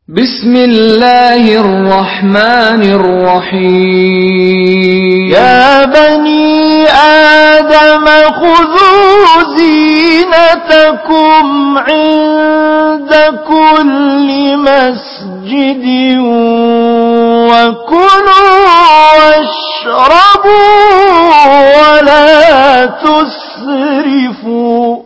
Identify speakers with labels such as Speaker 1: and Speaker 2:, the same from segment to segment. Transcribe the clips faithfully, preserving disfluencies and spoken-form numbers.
Speaker 1: بسم الله الرحمن الرحيم
Speaker 2: يا بني آدم خذوا زينتكم عند كل مسجد وكلوا واشربوا ولا تسرفوا.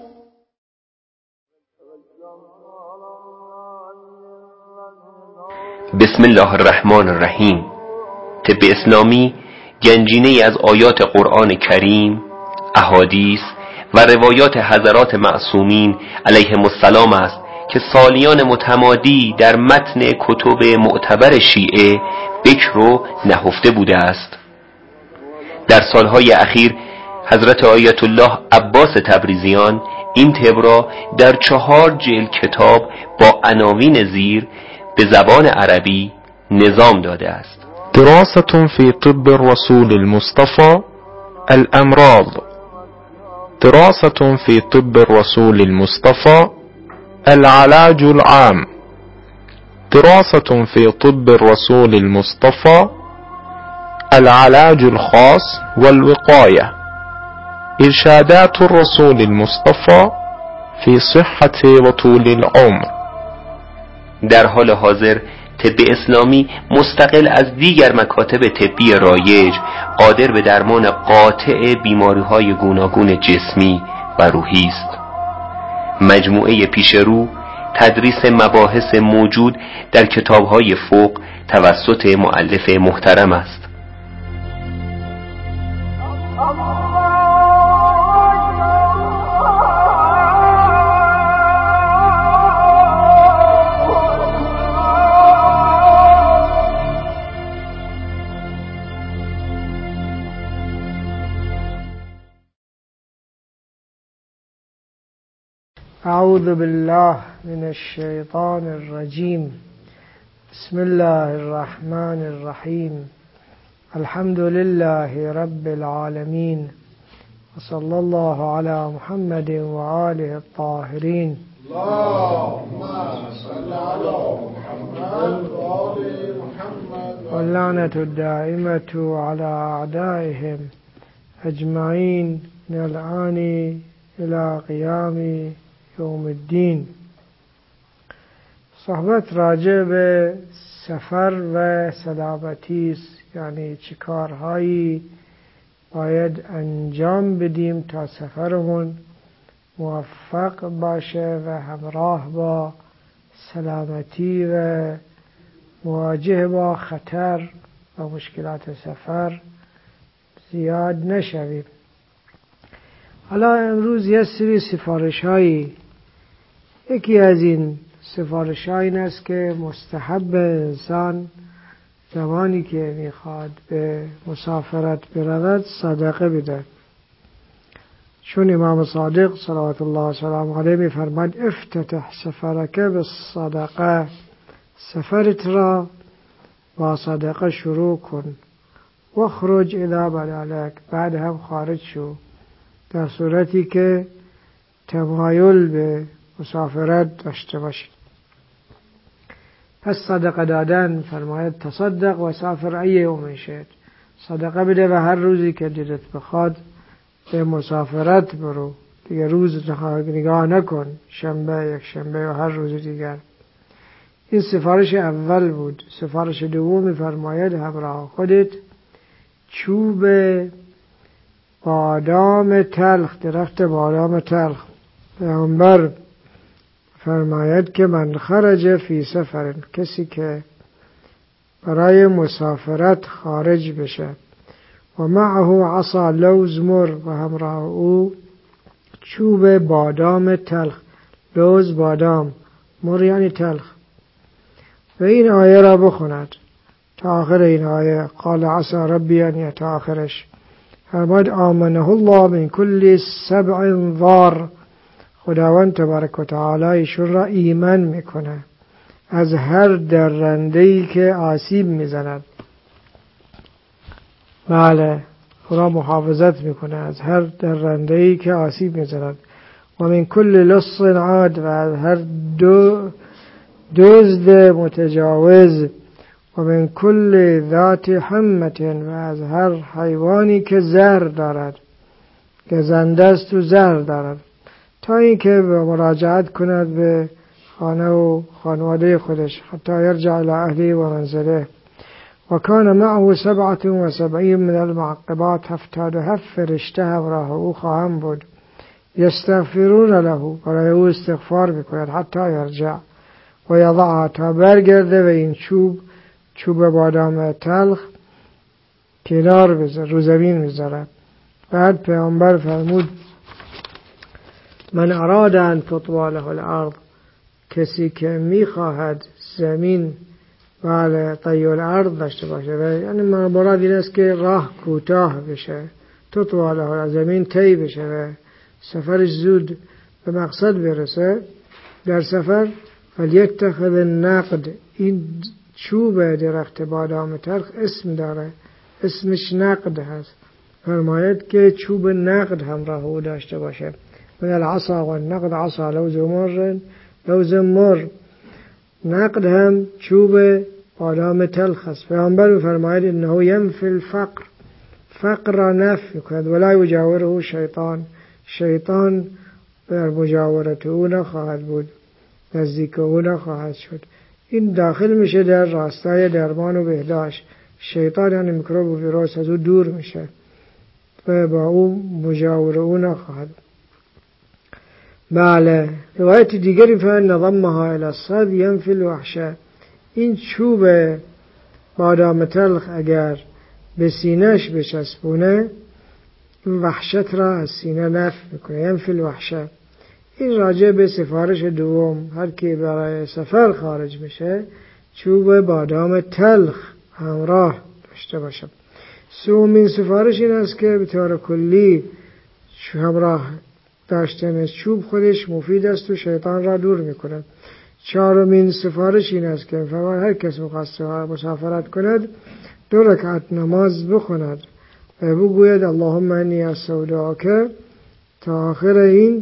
Speaker 3: بسم الله الرحمن الرحیم. طب اسلامی گنجینه‌ای از آیات قرآن کریم، احادیث و روایات حضرات معصومین علیهم السلام است که سالیان متمادی در متن کتب معتبر شیعه بکر و نهفته بوده است. در سالهای اخیر حضرت آیت الله عباس تبریزیان این طب را در چهار جلد کتاب با عناوین زیر به زبان عربی نظام داده است.
Speaker 4: دراسة في طب الرسول المصطفى الأمراض. دراسة في طب الرسول المصطفى العلاج العام. دراسة في طب الرسول المصطفى العلاج الخاص والوقاية. إرشادات الرسول المصطفى في صحة وطول العمر.
Speaker 3: در حال حاضر طب اسلامی مستقل از دیگر مکاتب طبی رایج قادر به درمان قاطع بیماری‌های گوناگون جسمی و روحی است. مجموعه پیش رو تدریس مباحث موجود در کتاب‌های فوق توسط مؤلف محترم است.
Speaker 2: أعوذ بالله من الشيطان الرجيم. بسم الله الرحمن الرحيم. الحمد لله رب العالمين وصلى الله على محمد وآله الطاهرين.
Speaker 5: اللهم صل على محمد وآل محمد
Speaker 2: واللعنة الدائمة على أعدائهم أجمعين من الآن إلى قيام یوم الدین. صحبت راجع به سفر و سلامتی است، یعنی چه کارهایی باید انجام بدیم تا سفرمون موفق باشه و همراه با سلامتی و مواجه با خطر و مشکلات سفر زیاد نشویم. حالا امروز یه سری سفارش هایی، یکی از این سفارش ها این است که مستحب انسان زمانی که میخواد به مسافرت برود صدقه بده، چون امام صادق صلوات الله و سلام علیه میفرماید افتتح سفرک بالصدقه، سفرت را با صدقه شروع کن، و خرج اذا بدالک، بعد هم خارج شو در صورتی که تمایل به مسافرت داشته باشید. پس صدقه دادن فرماید تصدق و سافر ای یوم شئت، صدقه بده و هر روزی که دلت بخواد به مسافرت برو، دیگه روز نگاه نکن، شنبه یک شنبه و هر روز دیگر. این سفارش اول بود. سفارش دوم فرماید همراه خودت چوب بادام تلخ، درخت بادام تلخ. پیامبر فرماید که من خرج فی سفر، کسی که برای مسافرت خارج بشه و معه عصا لوز مر، و همراه او چوب بادام تلخ، لوز بادام، مر یعنی تلخ، و این آیه را بخوند تا آخر این آیه. قال عصا ربی ان، تا آخرش فرماید آمنه الله من کل سبع ضار، خداوند تبارک و تعالی ایشون را ایمن میکنه از هر درنده‌ای که آسیب میزند. بله، خدا محافظت میکنه از هر درنده‌ای که آسیب میزند. و من کل لص عاد، و از هر دو دزد متجاوز، و من کل ذات حمت، و از هر حیوانی که زهر دارد، گزنده است و زهر دارد، تا اینکه به مراجعت کند به خانه و خانواده خودش حتی یرجع الى اهله و منزله. و کان معه سبعة و سبعین من المعقبات، هفتاد و هفت فرشته همراه او خواهم بود، یستغفرون له، برای او استغفار میکند حتی یرجع و یضعها، تا برگرده و این چوب چوب بادام تلخ کنار بذاره، رو زمین میذاره. بعد پیامبر فرمود من اراد ان تطوی له الارض، کسی که میخواهد زمین بله طی الارض داشته باشه، یعنی مراد این است که راه کوتاه بشه، تطوی له زمین طی بشه و سفرش زود به مقصد برسه در سفر، فلیتخذ النقد، این چوب درخت بادام تلخ اسم داره، اسمش نقد هست، فرماید که چوب نقد همراه او داشته باشه. من العصا و النقد عصا لوز مر لوز مر، نقد هم چوب بادام تلخ است. پیامبر فرماید انه ینفی الفقر، فقر را نفی کند، ولا یجاوره شیطان، شیطان در مجاورت او نخواهد بود، نزدیک او نخواهد شد. این داخل میشه در راستای درمان و بهداشت. شیطان یعنی میکروب و ویروس از او دور میشه و با او مجاور او نخواهد. بله، روایت دیگری فان نضمها الى الصد ينفي الوحشه، این چوب بادام تلخ اگر به سینهش بچسبونه وحشت را از سینه نفی میکنه، ینفی الوحشه. این راجع به سفارش دوم، هر کی برای سفر خارج میشه چوب بادام تلخ همراه داشته باشه. سومین سفارش این است که به طور کلی همراه داشتن چوب خودش مفید است و شیطان را دور میکند. چهارمین سفارش این است که فرمان هر کس می‌خواست مسافرت کند دو رکعت نماز بخواند و بگوید اللهم انی استودعک تا آخر این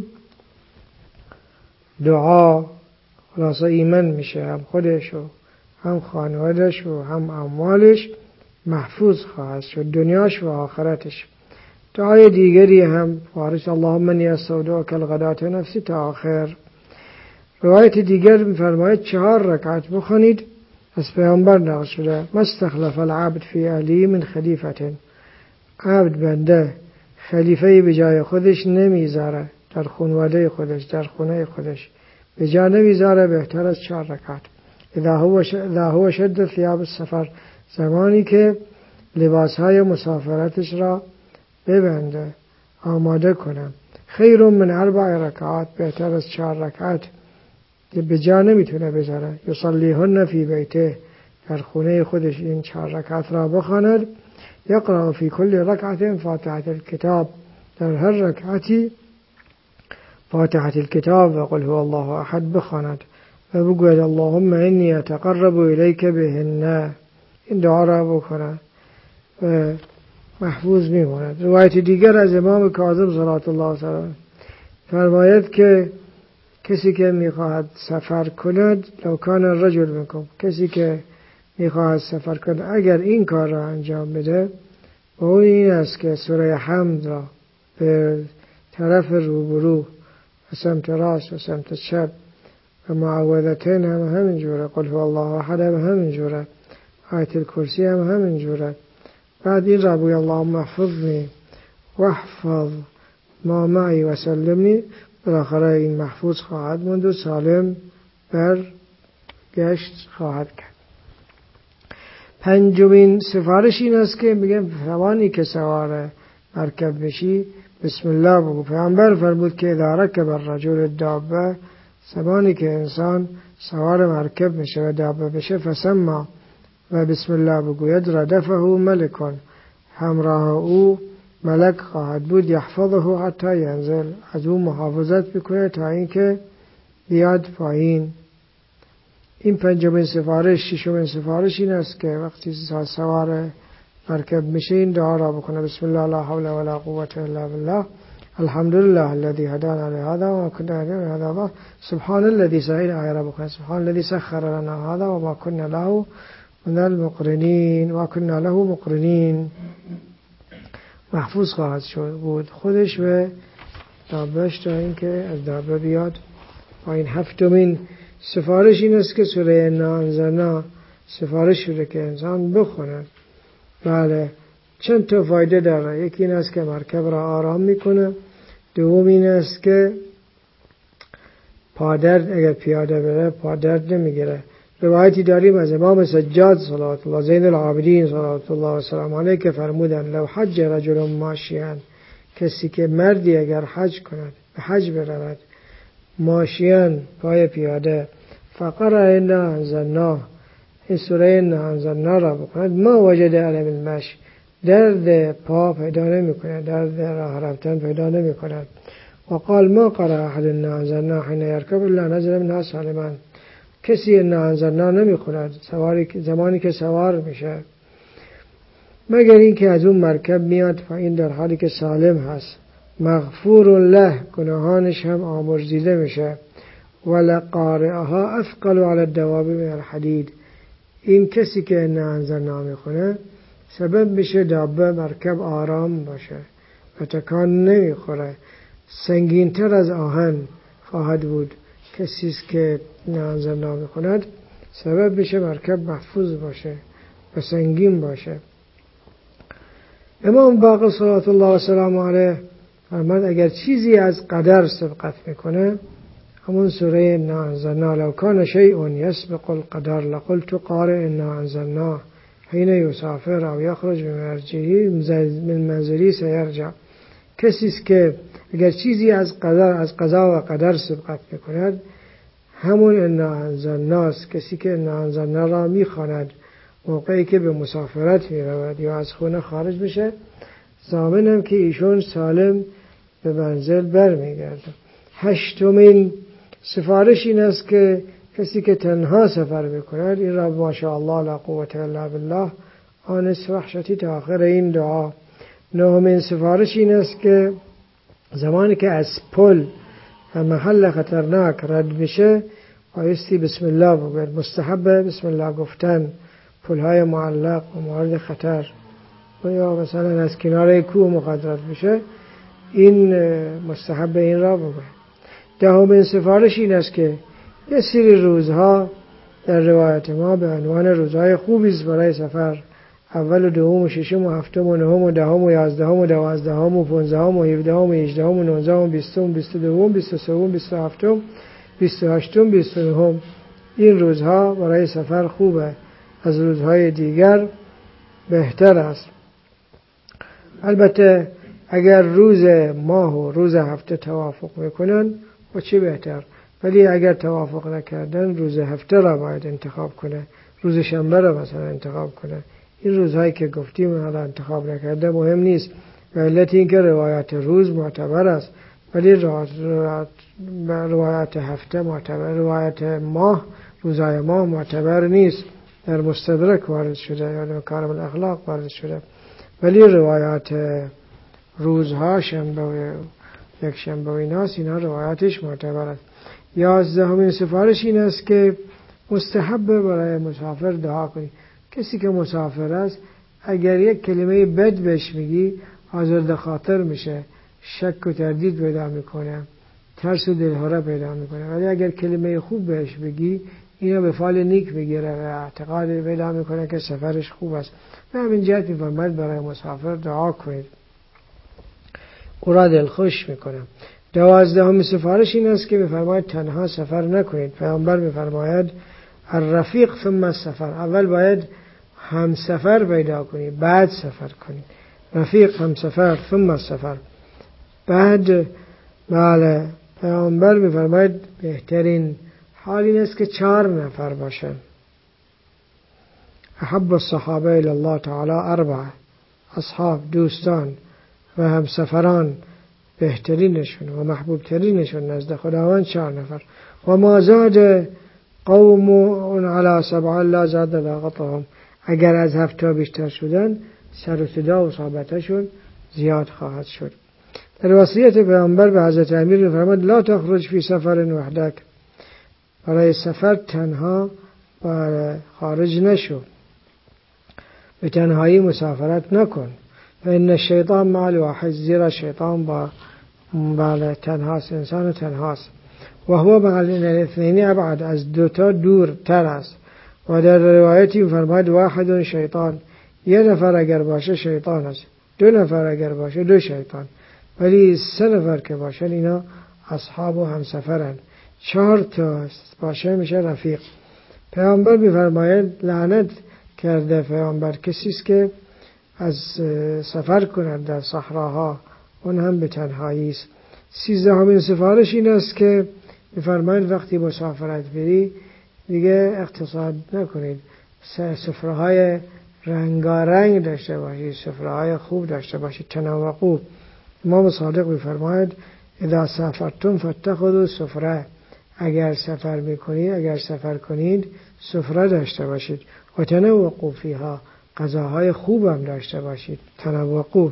Speaker 2: دعا. خلاصه ایمن میشه، هم خودش و هم خانوادش و هم اموالش محفوظ خواهد شد، دنیاش و آخرتش. دعای دیگری هم فارش اللهم انی استودعک الغداة نفسی تا آخر. روایت دیگر می‌فرماید چهار رکعت بخونید. از پیامبر نقل شده ما استخلف العبد فی اهله من خلیفة، عبد بنده خلیفه به جای خودش نمیذاره، در خانواده خودش در خونه خودش به جا نمیذاره بهتر از چهار رکعت. اذا هو اذا هو شد ثياب السفر، زمانی که لباسهای مسافرتش را ببنده آماده کنه. خیر من اربع رکعات، بهتر از چهار رکعت که به جا نمیتونه بذاره. یصلیهن فی بیته، در خونه خودش این چهار رکعت را بخواند. یقرأ فی کل رکعت فاتحة الکتاب، در هر رکعتی فاتحة الکتاب و قل هو الله احد بخواند و بگوید اللهم انی اتقرب الیک بهن، این دعا را بکنه و محفوظ میماند. روایت دیگر از امام کاظم صلوات الله علیه فرماید که کسی که میخواهد سفر کند لو کان الرجل منکم، کسی که میخواهد سفر کند اگر این کار را انجام بده و اون این است که سوره حمد را به طرف روبرو و سمت راست و سمت چپ و معوذتین هم همین جوره، قل هو الله احد هم همین جوره، آیت الکرسی هم همین جوره. بعد این را بگوی اللهم احفظنی واحفظ ما معی و سلمنی، بالاخره این محفوظ خواهد موند و سالم بر گشت خواهد کرد. پنجمین سفارش این است که میگم زمانی که سوار مرکب بشی بسم الله بگو. پیامبر فرمود که اذا رکب الرجل الدابه، زمانی که انسان سوار مرکب میشه و دابه بشه فسمع و بسم الله بگوید ردفه ملکان، همراه او ملک خواهد بود، یحفظه حتی ینزل، از او محافظت بکنه تا اینکه بیاد پایین. این پنجمین سفارش. ششمین سفارش این است که وقتی سوار مرکب میشه این دعا را بکنه بسم الله لا حول ولا قوة الا بالله الحمد لله الذي هدانا لهذا وما كنا لهذا سبحان الذي سهل آية ربك سبحان الذي سخر لنا هذا وما كنا له من المقرنين و كنا له مقرنین محفوظ خواهد شد بود خودش و دابهش تا اینکه از دابه بیاد. و این هفتمین سفارش این است که سوره انا انزلنا سفارش شده که انسان بخونه. بله چند تا فایده داره. یکی این است که مرکب را آرام میکنه. دوم این است که پادرد اگر پیاده بره پادرد نمیگیره. روایتی داریم از امام سجاد صلوات الله زین العابدین صلوات الله و سلام علیه که فرمودن لو حج رجل ماشیان کسی که مردی اگر حج کند به حج برود ماشیان پای پیاده فقرأ انا انزلناه این سوره انا انزلنا را بکند ما وجد علم المشی درد پا پیدا نمی کند درد راه رفتن پیدا نمی کند. و قال ما قرأ احد انا انزلنا حين يركب الا نزل منها سالما کسی انا انزلنا نمی کند زمانی که سوار میشه مگر این که از اون مرکب میاد و این در حالی که سالم هست مغفور له گناهانش هم آمرزیده میشه. ولقارئها اثقل على الدواب من الحديد این کسی که انا انزلنا میخونه سبب میشه دابه مرکب آرام باشه و تکان نمیخوره سنگینتر از آهن خواهد بود. کسی که انا انزلنا میخوند سبب میشه مرکب محفوظ باشه و سنگین باشه. امام باقر صلوات الله و سلام علیه فرمود اگر چیزی از قدر سبقت میکنه همون سوره انا انزلنا لو کان شیء یسبق القدر لقلت قارئ انا انزلنا حين یسافر او یخرج من مرجعه من منزلی سیرجع. کسی که اگر چیزی از قدر از قضا و قدر سبقت میکند همون انا انزلنا است. کسی که انا انزلنا را میخواند موقعی که به مسافرت میرود یا از خونه خارج میشه ضامنم که ایشون سالم به منزل برمیگرده. هشتمین سفارش این است که کسی که تنها سفر میکند این را ماشاءالله لا قوة الا بالله آنس وحشتی تا آخر این دعا. نهمین سفارش این است که زمانی که از پل و محل خطرناک رد میشه بایستی بسم الله بگوید. مستحبه بسم الله گفتن پلهای معلق و مورد خطر و یا مثلا از کنار کوه مقدرت میشه این مستحب این را بگوید. دهمین سفارش این است که یه سری روزها در روایت ما به عنوان روزهای خوبی است برای سفر اول و دوم و ششم و هفتم و نهم و دهم و یازدهم و دوازدهم و پانزدهم و هفدهم و هجدهم و نوزدهم و بیستم و بیست و دوم بیست و سوم بیست و هفتم بیست و هشتم بیست و نهم این روزها برای سفر خوبه از روزهای دیگر بهتر است. البته اگر روز ماه و روز هفته توافق میکنن و چه بهتر، ولی اگر توافق نکردن روز هفته را باید انتخاب کنه، روز شنبه را مثلا انتخاب کنه. این روزهایی که گفتیم حالا انتخاب نکرده مهم نیست و علت این که روایت روز معتبر است ولی روایت هفته معتبر، روایت ماه روزهای ماه معتبر نیست. در مستدرک وارد شده یا در مکارم الاخلاق وارد شده ولی روایات روزها شنبه و یک شنبه و ایناست اینا روایتش معتبر است. یازدهمین سفارش این است که مستحب برای مسافر دعا کنی. کسی که مسافر است اگر یک کلمه بد بهش میگی آزرده خاطر میشه، شک و تردید پیدا میکنه، ترس و دلهره پیدا میکنه. ولی اگر کلمه خوب بهش بگی اینا به فال نیک بگیره و اعتقاد پیدا میکنه که سفرش خوب است. به همین جهت میفرماید برای مسافر دعا کنید، او را دلخوش میکنه. دوازدهمین سفارش این است که میفرماید تنها سفر نکنید. پیامبر میفرماید الرفیق ثم السفر، اول باید هم سفر پیدا کنید بعد سفر کنید. رفیق هم سفر ثم السفر. بعد بله پیامبر میفرماید بهترین حال این است که چهار نفر باشن. احب الصحابه الی الله تعالی اربعه، اصحاب دوستان و همسفران بهترینشون و محبوب ترینشون نزد خداوند چهار نفر. و ما زاد قوم علی سبع لا زاد لاقتهم، اگر از هفت تا بیشتر شدن سر و صدا و صحبتشون زیاد خواهد شد. در وصیت پیامبر به حضرت امیر می‌فرماید لا تخرج فی سفر وحدک، برای سفر تنها و خارج نشو، به تنهایی مسافرت نکن. فإن الشیطان مع الواحد، زیرا شیطان با بله تنهاست، انسان تنهاست. و هو مع الاثنین ابعد، از دوتا دور تر است. و در روایتی فرماید واحد شیطان، یه نفر اگر باشه شیطان است، دو نفر اگر باشه دو شیطان، ولی سه نفر که باشن اینا اصحاب و همسفرن، چهار تا باشه میشه رفیق. پیامبر میفرماید لعنت کرده پیامبر کسی است که از سفر کند در صحراها، اون هم به تنهایی است. سیزدهمین سفارش این است که میفرماید وقتی مسافرت بری دیگه اقتصاد نکنید، سفره‌های رنگارنگ داشته باشید، سفره‌های خوب داشته باشید، تنوع. امام صادق میفرماید اذا سافرتم فاتخذوا سفره، اگر سفر میکنید اگر سفر کنید سفره داشته باشید. و تنوعوا فیها، غذاهای خوب هم داشته باشید، تنوعوا،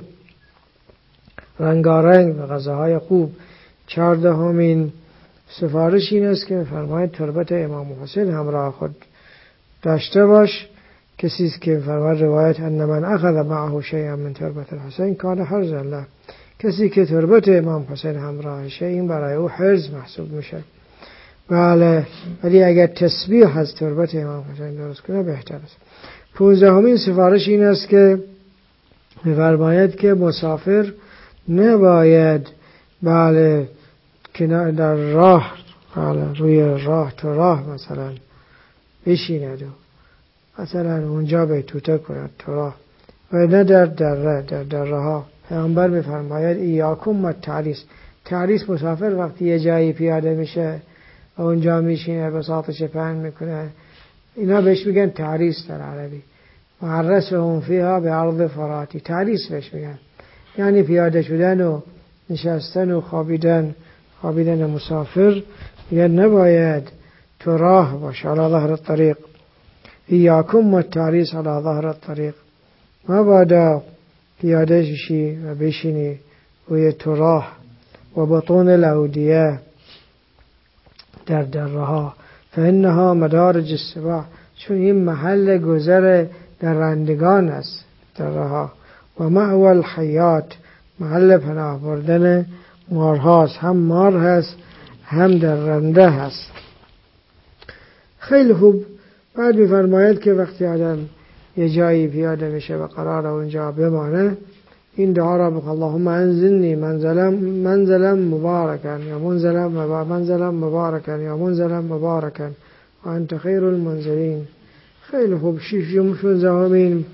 Speaker 2: رنگارنگ و غذاهای خوب. چهاردهمین سفارش این است که میفرماید تربت امام حسین همراه خود داشته باش. کسی است که فرمان روایت ان من اخذ معه شیئا من تربت الحسین کان حرزا له، کسی که تربت امام حسین همراهشه این برای او حرز محسوب میشه. بله، ولی اگر تسبیح از تربت امام حسین درست کنه بهتر است. پونزدهمین سفارش این است که میفرماید که مسافر نباید بله کنار در راه، بله روی راه تو راه مثلا بشیند و مثلا اونجا به توته کند تو راه، و نه در دره در دره ها. پیامبر میفرماید ایاکم و تعریس، تعریس مسافر وقتی یه جایی پیاده میشه و اونجا میشینه بساطش پهن میکنه، اینا بهش میگن تعریس در عربی. معرس هم فیها به عرض فراتی، تعریس بهش میگن، یعنی پیاده شدن و نشستن و خوابیدن خوابیدن مسافر. میگن نباید تو راه باشه علی ظهر الطریق، ایاکم و تعریس علی ظهر الطریق، مبادا پیاده شی و بشینی روی تو راه. و بطون الاودیه، در درها، فانها مدارج السباع، چون این محل گذر درندگان است درها. و مأوى الحیات، محل پناه بردن مارهاست، هم مار هست هم درنده هست. خیلی خوب. بعد میفرماید که وقتی آدم یه جایی پیاده میشه و قرار اونجا بمانه، این دعا را بخواه اللهم انزلنی منزلا منزلا مبارکا یا منزلا منزلا مبارکا یا منزلا مبارکا و انت خیر المنزلین. خیلی خوب. ششم شانزدهمین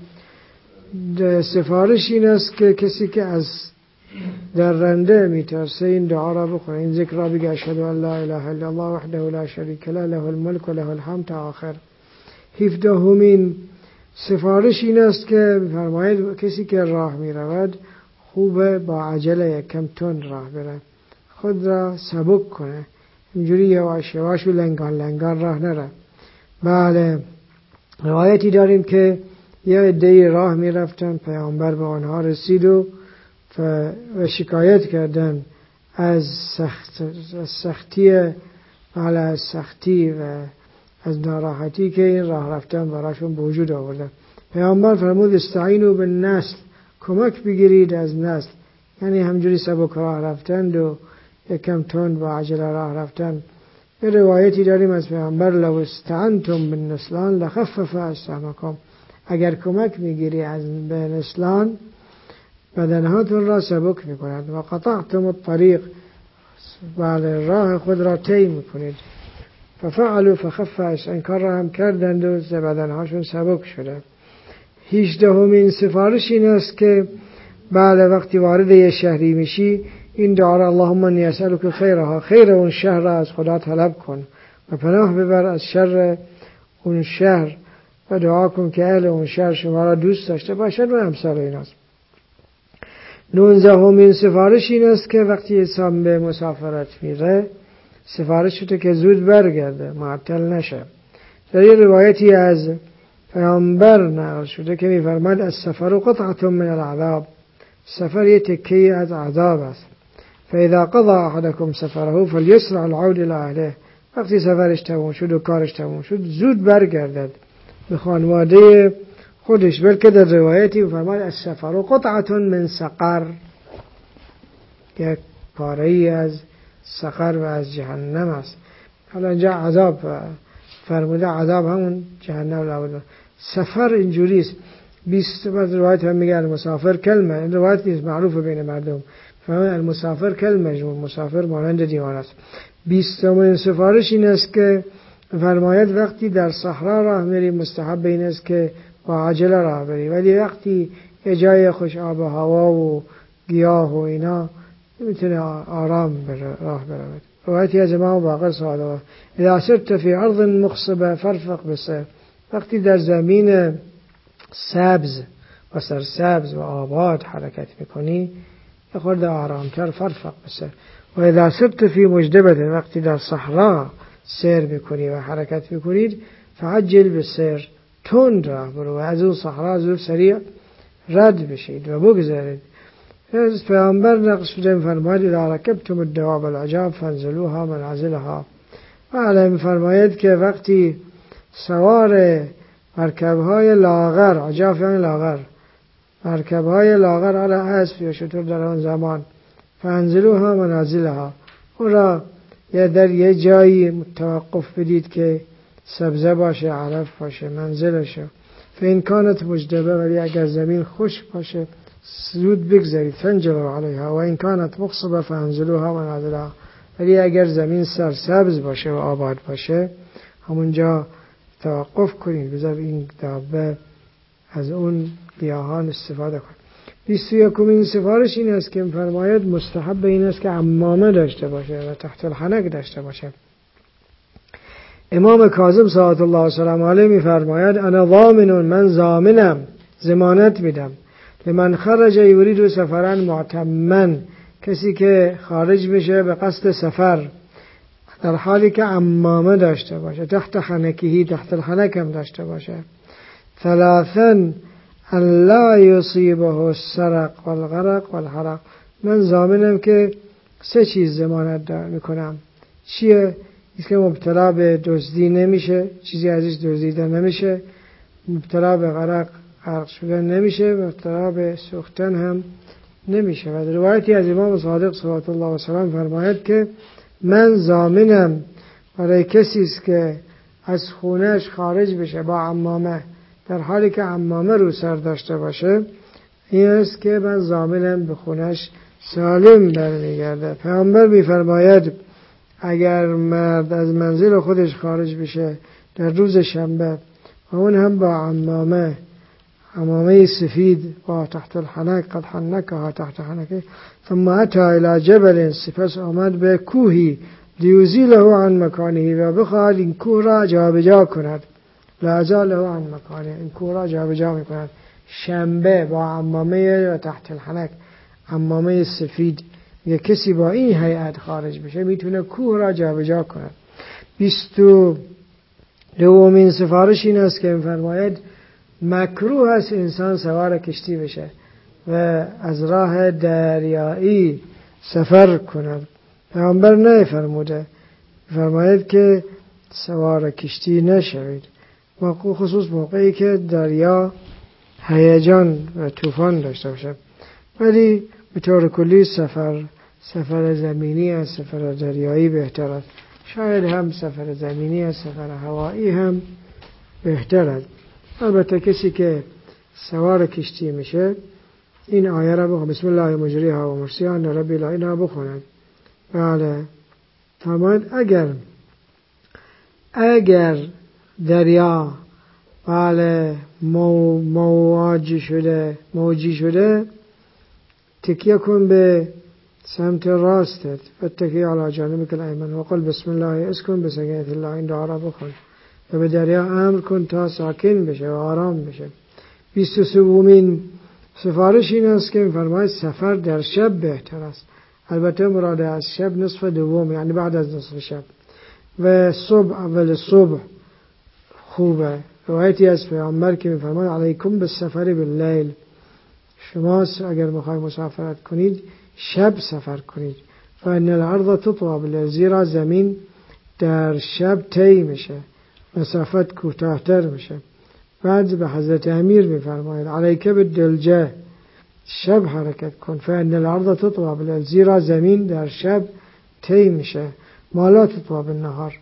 Speaker 2: سفارش این است که کسی که از درنده میترسه این دعا را بخونه، این ذکر را بگه اشهد ان لا اله الا الله وحده لا شریک له له الملک و له الحمد تا آخر. هفدهمین سفارش این است که فرماید کسی که راه می رود خوبه با عجله یک کم تند راه بره، خود را سبک کنه، اینجوری یواش یواش و لنگان لنگان راه نره. بله، روایتی داریم که یه عده‌ای راه می رفتن، پیامبر به آنها رسید و و شکایت کردن از سخت از سختی بله از سختی و از ناراحتی که این راه رفتن براشون به وجود آورده. پیامبر فرمود استعینوا بالنسل، کمک بگیرید از نسل، یعنی همجوری سبک راه رفتن و یکم تند با عجله راه رفتن. یه روایتی داریم از پیامبر لو استعنتم بالنسلان لخفف اجسامکم، اگر کمک میگیری از به نسلان بدنهاتون را سبک میکنند. و قطعتم الطریق، بله راه خود را طی میکنید. ففعلوا فخف این کار را هم کردند و بدنهاشون سبک شده. هجدهمین سفارش این است که بله وقتی وارد یه شهری میشی این دعا را اللهم انی اسألک خیرها، خیر اون شهر را از خدا طلب کن و پناه ببر از شر اون شهر و دعا کن که اهل اون شهر شما را دوست داشته باشد و امثال این است. نوزدهمین سفارش این است که وقتی انسان به مسافرت میره سفارش شده که زود برگرده، معطل نشه. در یه روایتی از پیامبر نقل شده که میفرماید السفر قطعة من العذاب، سفر یه تکه از عذاب است. فاذا قضى احدكم سفره فليسرع العود الى اهله. وقتی سفرش تموم شد و کارش تموم شد زود برگردد به خانواده خودش. بلکه در روایتی فرماید السفر قطعة من سقر، یک پاره‌ای از سقر و از جهنم است. حالا اینجا عذاب فرموده، عذاب همون جهنم لابد. سفر اینجوری است. بیست روایت هم میگه المسافر کلمه، این روایت نیست، معروفه بین مردم. فرماید المسافر کلمجنون، مسافر مانند دیوانه است. بیستمین سفارش این است که فرماید وقتی در صحرا راه میری مستحب این است که با عجله راه بری، ولی وقتی یه جای خوش آب و هوا و گیاه و اینا میتونه آرام راه برود. روایتی از امام باقر صادقه اذا سرت فی ارض مخصبه فرفق بسر، وقتی در زمین سبز و سرسبز و آباد حرکت میکنی یه خورده آرامتر فرفق بسر. و اذا سرت فی مجدبه، وقتی در صحرا سیر میکنی و حرکت میکنید فعجل بسر، تند راه برو و از اون صحرا زود سریع رد بشید و بگذارید. از پیامبر نقل شده فرماید اذا رکبتم الدواب العجاب فانزلوها منازلها. و علیه فرماید که وقتی سوار مرکبهای لاغر، عجاف یعنی لاغر، مرکبهای لاغر علی اسب یا شتر در آن زمان، فانزلوها منازلها، اون را یا در یه جایی توقف بدید که سبزه باشه، علف باشه، منزلشه. فین کانت مجدبه، ولی اگر زمین خشک باشه زود بگذارید، فانجلوا علیها. و این کانت مخصبه فانزلوها منازلها، ولی اگر زمین سرسبز باشه و آباد باشه همونجا توقف کنید، بذار این دابه از اون گیاهان استفاده کنید. بیست و یکمین سفارش این است که فرماید مستحب این است که عمامه داشته باشه و تحت الحنک داشته باشه. امام کاظم صلوات الله وسلامه علیه می فرماید انا ضامن، من ضامنم، ضمانت میدم، لمن خرج یرید سفرا معتمن، کسی که خارج میشه به قصد سفر در حالی که عمامه داشته باشه، تحت حنکهی، تحت الحنک هم داشته باشه. ثلاثا ان لا یصیبه السرق والغرق والحرق، من ضامنم که سه چیز ضمانت میکنم. چیه؟ این که مبتلا به دزدی نمیشه، چیزی ازش دزدیده نمیشه، مبتلا به غرق غرق شدن نمیشه، مبتلا به سوختن هم نمیشه. و در روایتی از امام صادق صلوات الله و سلام فرماید که من ضامنم برای کسی است که از خونهش خارج بشه با عمامه در حالی که عمامه رو سر داشته باشه، این است که من ضامنم به خونهش سالم برمیگرده. پیامبر میفرماید اگر مرد از منزل خودش خارج بشه در روز شنبه و اون هم با عمامه، عمامه سفید با تحت الحنک، قد حنکها تحت حنکه، ثم اتی الى جبل، سپس آمد به کوهی، لیزیله عن مکانه، و بخواد این کوه را جابجا کند، لازاله عن مکانه، این کوه را جابجا میکند. شنبه با عمامه و تحت الحنک، عمامه سفید، یه کسی با این هیئت خارج بشه میتونه کوه را جابجا کند. بیست و دومین سفارش این است که فرماید مکروه است انسان سوار کشتی بشه و از راه دریایی سفر کند. پیامبر نه فرموده، فرماید که سوار کشتی نشوید، خصوص موقعی که دریا هیجان و طوفان داشته باشه. ولی به طور کلی سفر سفر زمینی از سفر دریایی بهتر است. شاید هم سفر زمینی از سفر هوایی هم بهتر است. البته کسی که سوار کشتی میشه این آیه را بخونه، بسم الله مجریها و مرسیها ان ربی لا اله بخوند. بله فرماید اگر اگر دریا بله مو مواجی شده موجی شده تکیه کن به سمت راستت، فتکی علی جانبک الایمن و قل بسم الله اسکن بسکینت الله، این دعا را بخون و به دریا امر کن تا ساکن بشه و آرام بشه. بیست و سومین سفارش این است که فرماید سفر در شب بهتر است. البته مراد از شب نصف دوم، یعنی بعد از نصف شب، و صبح اول صبح خوبه. روایتی از پیامبر که میفرماید علیکم بالسفر باللیل، شما اگر میخواید مسافرت کنید شب سفر کنید. فإن الارض تطوى باللیل، زیرا زمین در شب طی میشه، مسافت کوتاه‌تر میشه. بعد به حضرت امیر میفرماید علیک بالدلجه، شب حرکت کن. فإن الارض تطوى باللیل، زیرا زمین در شب طی میشه، ما لا تطوى بالنهار،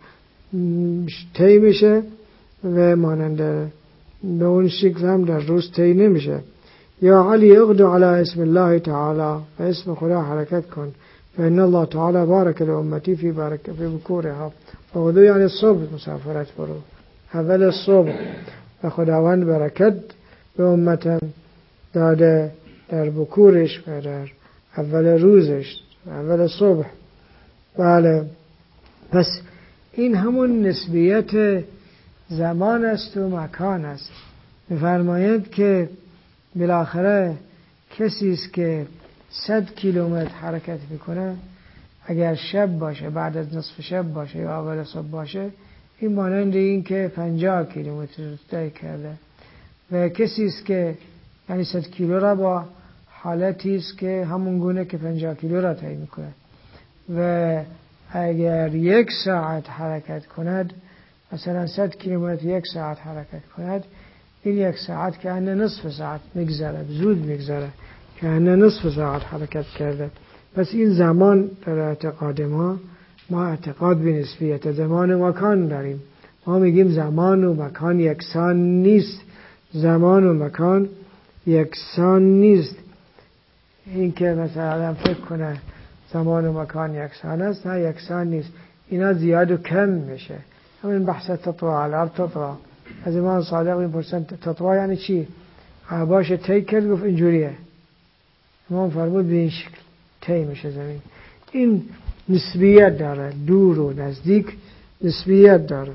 Speaker 2: طی میشه و مانند به اون شکل هم در روز طی نمیشه. یا علی اغدو علی اسم الله تعالی، به اسم خدا حرکت کن. فإن الله تعالی بارک لامتی فی بارک فی بکورها، اغدو یعنی صبح مسافرت برو، اول صبح، و خداوند برکت به امتم داده در بکورش و در اول روزش، اول صبح. بله، پس این همون نسبیت زمان است و مکان است. می‌فرماید که بالاخره کسی است که صد کیلومتر حرکت میکنه، اگر شب باشه، بعد از نصف شب باشه یا اول صبح باشه، این مانند این که پنجاه کیلومتر طی کرده. و کسی است که یعنی صد کیلو را با حالتی است که همون گونه که پنجاه کیلو را طی میکنه. و اگر یک ساعت حرکت کند، مثلا صد کیلومتر یک ساعت حرکت کند، این یک ساعت که انه نصف ساعت میگذره، زود میگذره که انه نصف ساعت حرکت کرده. پس این زمان در اعتقاد ما، ما اعتقاد به نسبیت زمان و مکان داریم. ما میگیم زمان و مکان یکسان نیست، زمان و مکان یکسان نیست. این که مثلا آدم فکر کنه زمان و مکان یکسان است، نه یکسان نیست، اینا زیاد و کم میشه. همین بحث تطوع الارض تطوع، از امام صادق میپرسن تطوع یعنی چی؟ باشه طی کرد، گفت اینجوریه. امام فرمود به این شکل طی میشه زمین. این نسبیت داره، دور و نزدیک نسبیت داره.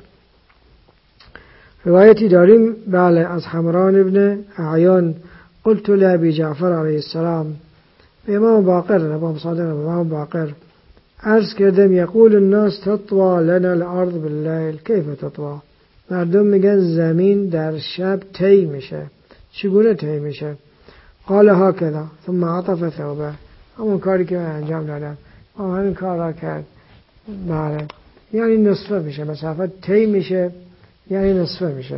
Speaker 2: روایتی داریم بله از حمران ابن اعیان، قلت لأبي جعفر علیه السلام، به امام باقر، امام صادق امام باقر عرض کردم یقول الناس تطوى لنا الارض باللیل کیف تطوى، مردم میگن زمین در شب طی میشه، چگونه طی میشه؟ قال هكذا ثم عطف ثوبه، همون کاری که من انجام دادم اما همین کار را کرد. بله، یعنی نصفه میشه، مسافت طی میشه یعنی نصفه میشه،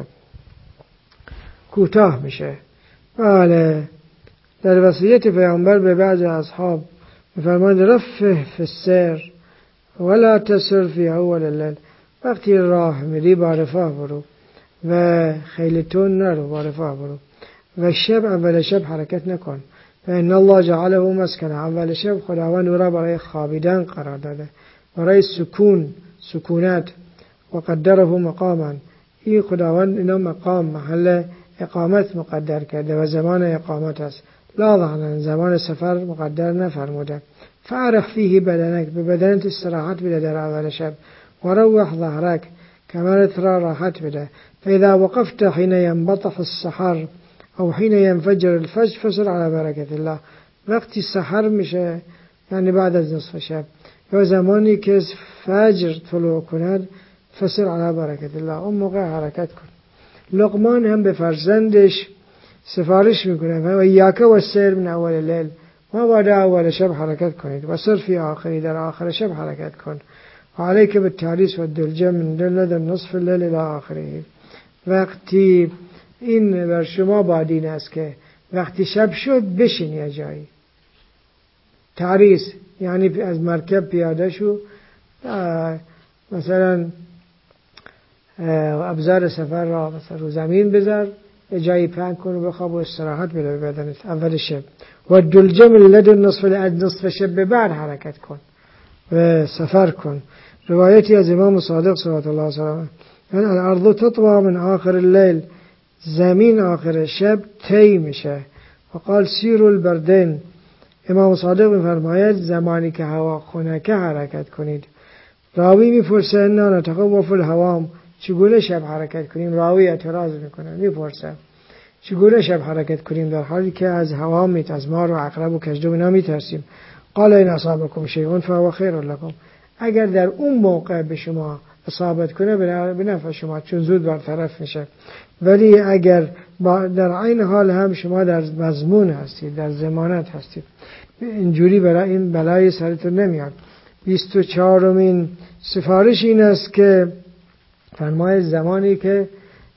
Speaker 2: کوتاه میشه. بله، در وصیت پیامبر به بعض اصحاب میفرماید رفه فی السیر ولا تسر فی اول اللیل، وقتی راه میری با رفاه برو و خیلی تون نرو، با رفاه برو. و شب اول شب حرکت نکن، فإن الله جعله مسکن، اول شب خداوند او را برای خوابیدن قرار داده، برای سکون، سکونت. و قدره مقاما، این خداوند اینا مقام، محل اقامت مقدر کرده و زمان اقامت است. لا ظهرن، زمان سفر مقدر نفرموده. فعرف فیه بدنک، به بدنت استراحت بده در اول شب. و روح ظهرک، کمرت را راحت بده. فاذا وقفت حين ينبطح السحر او حين ينفجر الفجر فسر على برکت الله، وقتی سحر میشه یعنی بعد از نصف شب یا زمانی که فجر طلوع کند، فسر على برکت الله، اون موقع حرکت کن. لقمان هم به فرزندش سفارش میکنه و ایاک و سیر من اول لیل، ما بعد اول شب حرکت کنید، و سر فی آخری، در آخر شب حرکت کن. و علیک بالتعریس و الدلجه من لدن نصف اللیل الى آخره، وقتی این بر شما بادین است که وقتی شب شد بشین یه جایی. تعریس یعنی از مرکب پیاده شو، مثلا ابزار سفر را مثلا رو زمین بذار، یه جایی پهن کن و بخواب و استراحت بده به بدنت اول شب. و دلجه من لدن نصف نصف شب به بعد حرکت کن و سفر کن. روایتی از امام صادق صلوات الله علیه و آله، الارض تطوى من آخر اللیل، زمین آخر شب طی میشه. و قال سیر البردین، امام صادق میفرماید زمانی که هوا خنک حرکت کنید. راوی میپرسه انا نتقوى فی الهوام، چگونه شب حرکت کنیم؟ راوی اعتراض میکنه، میپرسه چگونه شب حرکت کنیم در حالی که از هوا میت، از مار و عقرب و کژدم اینا میترسیم؟ قال این اصابکم شیء فهو خیر لکم، اگر در اون موقع به شما اصابت کنه به نفع شما، چون زود برطرف میشه. ولی اگر در عین حال هم شما در مضمون هستید، در ضمانت هستید، اینجوری برای این بلای سرتون نمیاد. بیست و چهارمین سفارش این است که فرمای زمانی که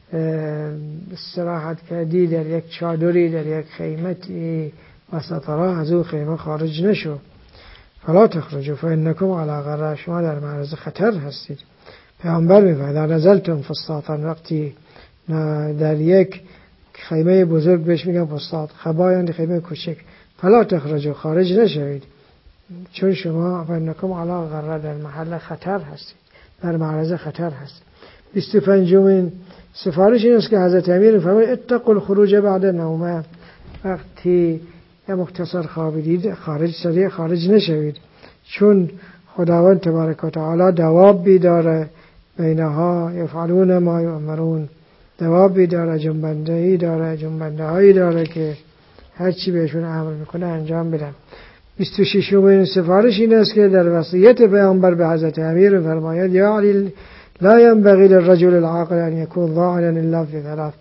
Speaker 2: استراحت کردی در یک چادری در یک خیمتی وسط راه، از او خیمه خارج نشو. فلا تخرجوا فانکم علی غره، شما در معرض خطر هستید. پیامبر میگه در نزلتم فسطاطا، وقتی در یک خیمه بزرگ بهش میگن فسطاط، خبایان خیمه کوچک، فلا تخرجوا، خارج نشوید، چون شما فانکم علی غره، در محل خطر هستید، در معرض خطر هستید. بیست و پنجمین سفارش این است که حضرت امیر فرمود اتقوا الخروج بعد نومه، وقتی یا مختصر خوابیدید خارج سریع خارج نشوید، چون خداوند تبارک و تعالی دوابی داره، بینها یفعلون ما یؤمرون، دوابی داره، جنبنده‌ای داره، جنبنده هایی داره که هر چی بهشون امر میکنه انجام بدن. بیست و ششمین سفارش این است که در وصیت پیامبر به حضرت امیر فرماید یا علی لا ينبغي للرجل العاقل ان يكون ضاعنا الا في ثلاث،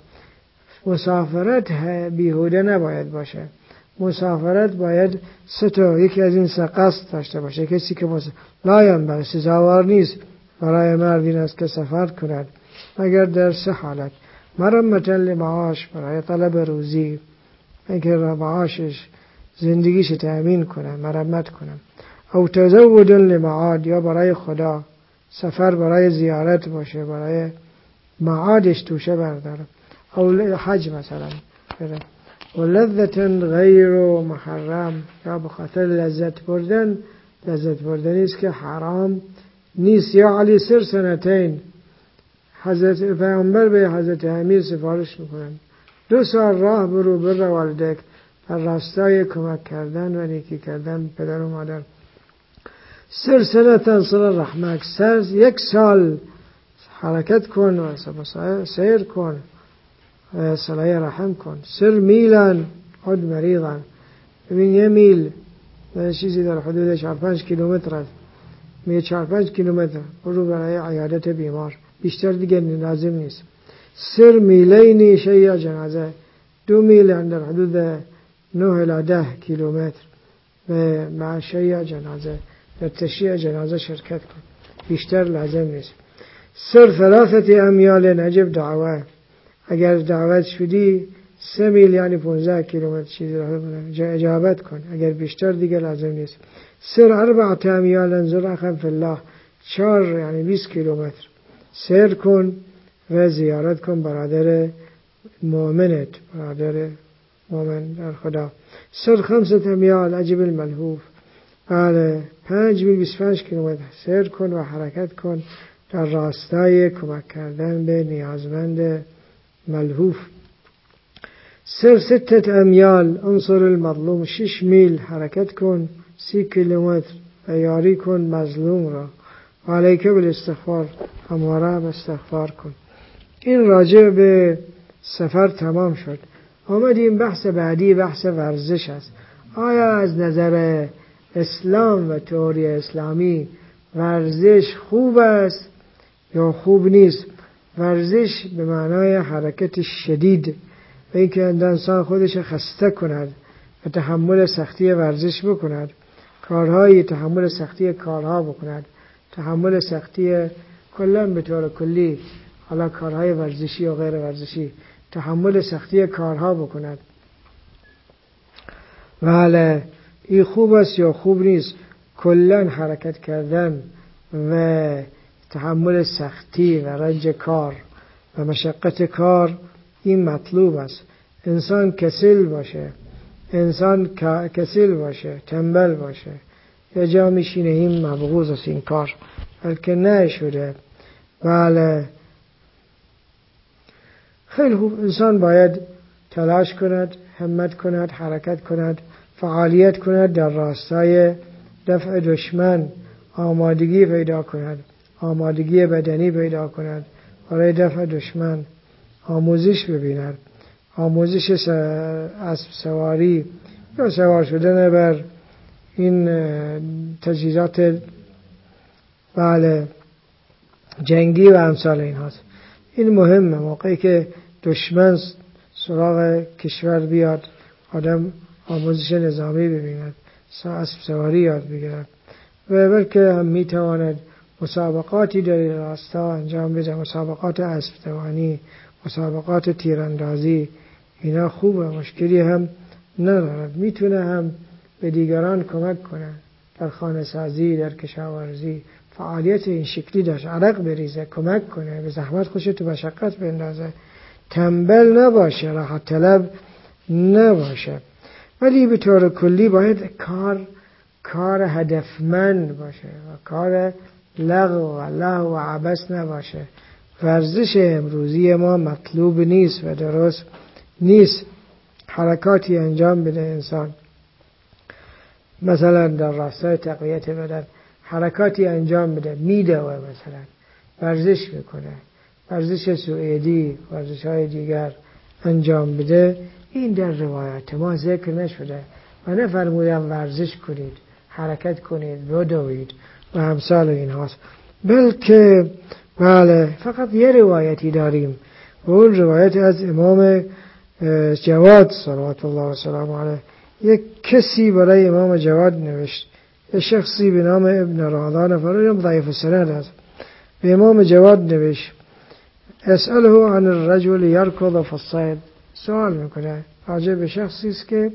Speaker 2: مسافرت بیهوده نباید باشه، مسافرت باید سه تا، یکی از این سه قصد داشته باشه. کسی که مسافرت لا ينبغي، سزاوار نیست برای مرد این است که سفر کند مگر در سه حالت: مرمتا لمعاش، برای طلب روزی، اینکه معاشش زندگیش تأمین کنه، مرمت کنه، او تزود لمعاد، یا برای خدا، سفر برای زیارت باشه، برای معادش توشه برداره، او حج مثلا بره، و لذت غیر محرم، یا بخاطر لذت بردن، لذت بردنی است که حرام نیست. یا علی سر سنتین، حضرت پیامبر به حضرت امیر سفارش میکنن دو سال راه برو بر والدک، در راستای کمک کردن و نیکی کردن پدر و مادر. سر سنتن صل رحمک، سر یک سال حرکت کن و سیر کن، صلای رحم کن. سر میلن خود مریضن، ببین یه میل چیزی در حدود چهار پنج کیلومتر است، می چهار پنج کیلومتر برو برای عیادت بیمار، بیشتر دیگه لازم نیست. سر میلینی شیع جنازه، دو میل در حدود نه الی ده کیلومتر به مع شیع جنازه، در تشییع جنازه شرکت کن، بیشتر لازم نیست. سر ثلاثت امیال نجب دعوه، اگر دعوت شدی سه میل یعنی پانزده کیلومتر چیزی را اجابت کن، اگر بیشتر دیگه لازم نیست. سر اربعت امیال انظر اخم فی الله، چهار یعنی بیست کیلومتر سیر کن و زیارت کن برادر مؤمنت، برادر مؤمن در خدا. سر خمسة امیال عجب الملهوف، بله پنج میل بیست پنج کیلومتر سیر کن و حرکت کن در راستای کمک کردن به نیازمند ملهوف. سر ستت امیال انصر المظلوم، شش میل حرکت کن، سی کیلومتر و یاری کن مظلوم را. و علیک بالاستغفار، همواره استغفار کن. این راجع به سفر تمام شد. آمدیم بحث بعدی، بحث ورزش است. آیا از نظر اسلام و تئوری اسلامی ورزش خوب است یا خوب نیست؟ ورزش به معنای حرکت شدید و اینکه انسان خودش خسته کند و تحمل سختی ورزش بکند، کارهایی تحمل سختی کارها بکند، تحمل سختی کلا به طور کلی، حالا کارهای ورزشی و غیر ورزشی، تحمل سختی کارها بکند. ولی این خوب است یا خوب نیست؟ کلا حرکت کردن و تحمل سختی و رنج کار و مشقت کار این مطلوب است. انسان کسل باشه، انسان کسل باشه، تنبل باشه، یا جا میشینه، این مبغوض است این کار، بلکه نه شده. بله خیلی خوب، انسان باید تلاش کند، همت کند، حرکت کند، فعالیت کند، در راستای دفع دشمن آمادگی پیدا کند، آمادگی بدنی پیدا کند برای دفع دشمن، آموزش ببیند، آموزش اسب سواری یا سوار شدن بر این تجهیزات بله جنگی و امثال این هاست. این مهمه. موقعی که دشمن سراغ کشور بیاد، آدم آموزش نظامی ببیند، اسب سواری یاد بگیرد و بلکه هم میتواند مسابقاتی در راستا انجام بده، مسابقات اسب دوانی، مسابقات تیراندازی، اینا خوبه، مشکلی هم ندارد. میتونه هم به دیگران کمک کنه در خانه سازی، در کشاورزی، فعالیت این شکلی داشت، عرق بریزه، کمک کنه، به زحمت خوش تو مشقت بندازه، تنبل نباشه، راحت طلب نباشه. ولی به طور کلی باید کار کار هدفمند باشه و کار لغو و لهو و عبث نباشه. ورزش امروزی ما مطلوب نیست و درست نیست. حرکاتی انجام بده انسان، مثلا در راستای تقویت بدن حرکاتی انجام بده، میدوه، مثلا ورزش میکنه، ورزش سوئدی، ورزش های دیگر انجام بده، این در روایات ما ذکر نشده و نفرمودن ورزش کنید، حرکت کنید، بدوید و همسال این هاست. بلکه بله فقط یه روایتی داریم و اون روایت از امام جواد صلوات الله و سلام علیه. یک کسی برای امام جواد نوشت، یک شخصی به نام ابن رادان فروریم ضعیف السند است، به امام جواد نوشت اسأله عن الرجل یرکض فی الصید، سوال میکنه راجع به شخصی است که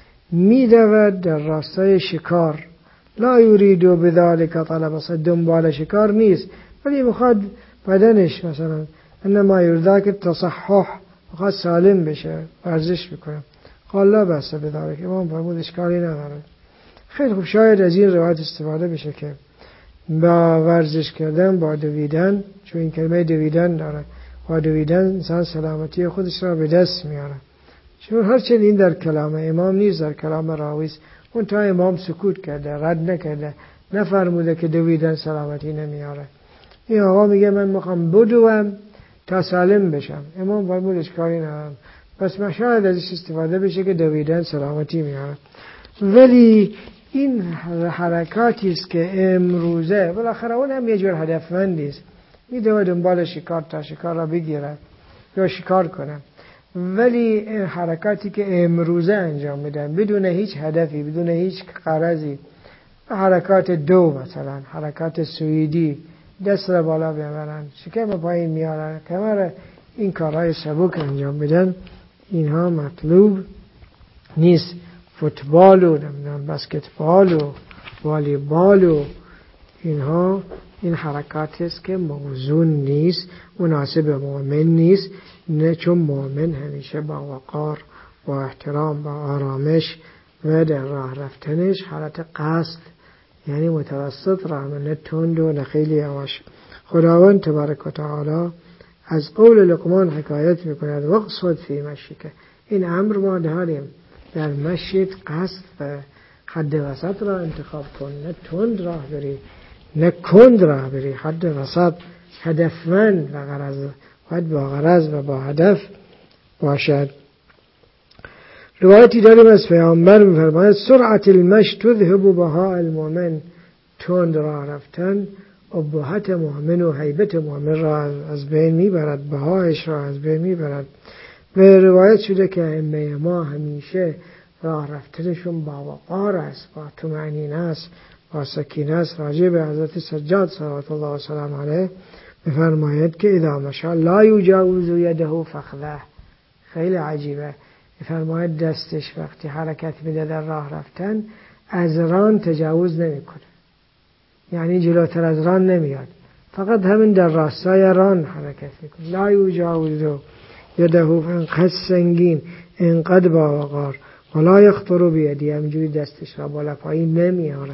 Speaker 2: میدود در راستای شکار، لا یرید بذلک طلب الصید، دنبال شکار نیست ولی میخواد بدنش مثلا انما یرید تصحح، میخواد سالم بشه، ورزش میکنه. قال لا بأس بذلک، امام فرمود اشکالی نداره. خیلی خوب، شاید از این روایت استفاده بشه که با ورزش کردن، با دویدن، چون این کلمه دویدن داره، با دویدن انسان سلامتی خودش را به دست میاره. چون هرچند این در کلام امام نیست، در کلام راویست، اون تا امام سکوت کرده، رد نکرده، نفرموده که دویدن سلامتی نمیاره. این آقا میگه من میخوام بدوم تا سالم بشم، امام فرمود اشکالی ندارم. پس ما شاید ازش استفاده بشه که دویدن سلامتی میاره. ولی این حرکاتی است که امروزه بالاخره اون هم یه جور هدفمندی است، میدوه دنبال شکار تا شکار را بگیره یا شکار کنه، ولی حرکاتی که امروزه انجام میدن بدون هیچ هدفی، بدون هیچ غرضی، حرکات دو، مثلا حرکات سوئدی، دست را بالا ببرن، شکم پایین میارن، کمر، این کارهای سبک انجام بدن، اینها مطلوب نیست. فوتبال و بسکتبال و والیبال و اینها این حرکاتی است که موزون نیست، مناسب مؤمن نیست، نه، چون مؤمن همیشه با وقار، با احترام، با آرامش و در راه رفتنش حالت قصد، یعنی متوسط راه، نه تند و نه خیلی یواش. خداوند تبارک و تعالی از قول لقمان حکایت میکند وقصد فی مشیک، این امر ما داریم، در مشیت قصد و حد وسط را انتخاب کن، نه تند راه بری نه کند راه بری، حد وسط، هدفمند و غرض، باید با غرض و با هدف باشد. روایتی داریم از پیامبر می‌فرماید سرعت المشی تذهب بهاء المؤمن، تند راه رفتن ابهت مؤمن و هیبت مؤمن را از بین میبرد، بهایش را از بین میبرد. و روایت شده که ائمه ما همیشه راه رفتنشون با وقار است، با طمأنینه است، با سکینه است. راجع به حضرت سجاد صلوات الله و سلام علیه می‌فرماید که اذا مشى لا یجاوز یده فخذه، خیلی عجیبه، می‌فرماید دستش وقتی حرکت میده در راه رفتن از ران تجاوز نمیکنه، یعنی جلوتر از ران نمیاد، فقط همین در راستای ران حرکت میکنه. لا یجاوز یده، انقدر سنگین، انقدر با وقار، ولا یخطر بیدی، همینجوری دستش را بالا پایین نمیاره.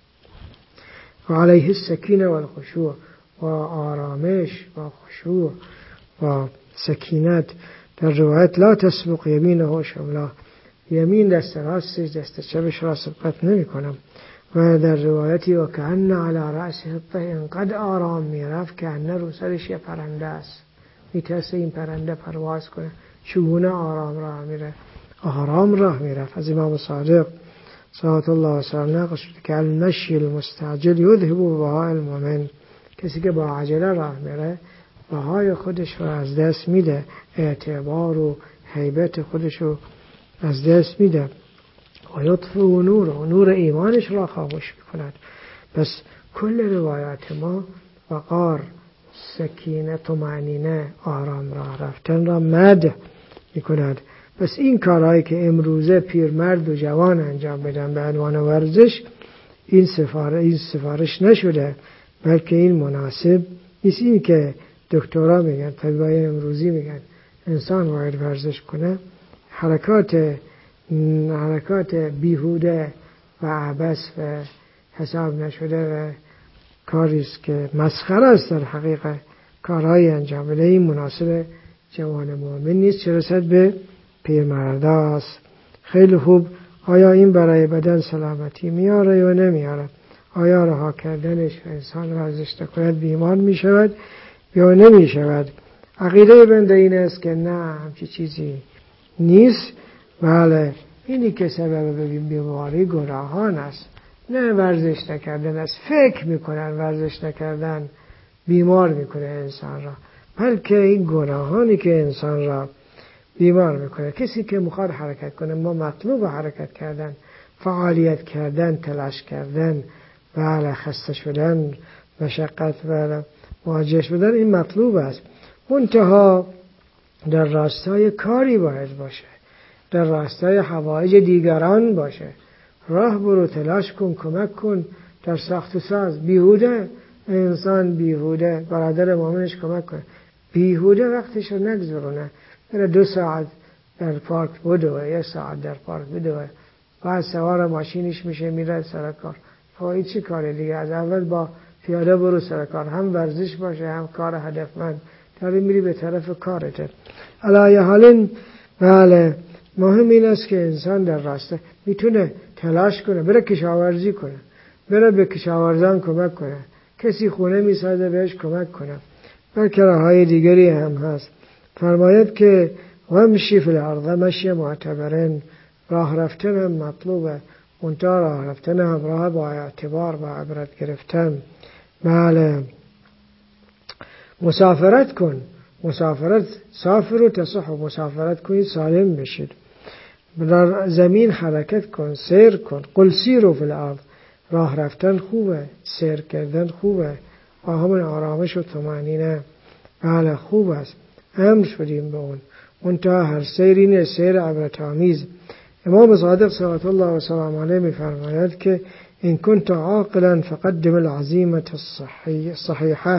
Speaker 2: و علیه السکینه و الخشوع، و آرامش و خشوع و سکینت. در روایت لا تسبق یمینه شملا، یمین دست راستش دست چپش را سبقت نمی کنم. و در روایتی و کأن علی رأسه الطیر، انقدر آرام میرفت که انه رو سرش یه پرنده است، میترسه این پرنده پرواز کنه، چگونه آرام راه میره، آرام راه میرفت. از امام صادق صلوات الله و سلام نقل شده که المشی المستعجل یذهب بهاء المؤمن، کسی که با عجله راه میره بهای خودش رو از دست میده، اعتبار و هیبت خودش رو از دست میده. و یطفئ نور، و نور ایمانش را خاموش میکند. پس کل روایات ما وقار، سکینه، طمأنینه، آرام راه رفتن را مد میکند. پس این کارهایی که امروزه پیرمرد و جوان انجام بدن به عنوان ورزش، این سفارش این سفارش نشده، بلکه این مناسب نیست. این که دکترها میگن، طبیبای امروزی میگن انسان باید ورزش کنه، حرکات حرکات بیهوده و عبث و حساب نشده و کاری است که مسخره است در حقیقت کارهای انجام بده. این مناسب جوان مؤمن نیست، چه رسد به پیرمرداست. خیلی خوب. آیا این برای بدن سلامتی میاره یا نمیاره؟ آیا رها کردنش انسان ورزش نکند بیمار میشود یا نمیشود؟ عقیده بنده این است که نه، همچی چیزی نیست. بله، اینی که سبب بیماری گناهان است، نه ورزش نکردن است. فکر میکنن ورزش نکردن بیمار میکنه انسان را، بلکه این گناهانی که انسان را بیمار میکنه. کسی که میخواد حرکت کنه، ما مطلوب حرکت کردن، فعالیت کردن، تلاش کردن، بله، خسته شدن، مشقت و مواجه شدن، این مطلوب است. منتها در راستای کاری باید باشه، در راستای حوایج دیگران باشه. راه برو، تلاش کن، کمک کن در ساخت و ساز. بیهوده انسان بیهوده برادر مؤمنش کمک کنه، بیهوده وقتش رو نگذرونه، بره دو ساعت در پارک بدوه، یه ساعت در پارک بدوه، بعد سوار ماشینش میشه میره سر کار. خواهی چی کاره دیگه؟ از اول با پیاده برو سر کار، هم ورزش باشه هم کار هدفمند، داری میری به طرف کارته. علی حال بله، مهم این است که انسان در راسته میتونه تلاش کنه، بره کشاورزی کنه، بره به کشاورزان کمک کنه، کسی خونه میسازه بهش کمک کنه، بلکه راههای دیگری هم هست. فرماید که ومشی فی الارض مشی معتبرن، راه رفتن هم مطلوبه، منتها راه رفتن هم راه با اعتبار و عبرت گرفتن. بله، مسافرت کن، مسافرت سافر و تصح، مسافرت کنید سالم بشید. در زمین حرکت کن، سیر کن. قل سیروا فی الارض، راه رفتن خوبه، سیر کردن خوبه، با همون آرامش و طمأنینه. بله خوب است، امر شدیم به اون. منتها هر سیر اینه سیر عبرت آمیز. امام صادق صلوات الله و سلام علیه می‌فرماید که این کنت عاقلا فقدم العزیمة الصحیحه،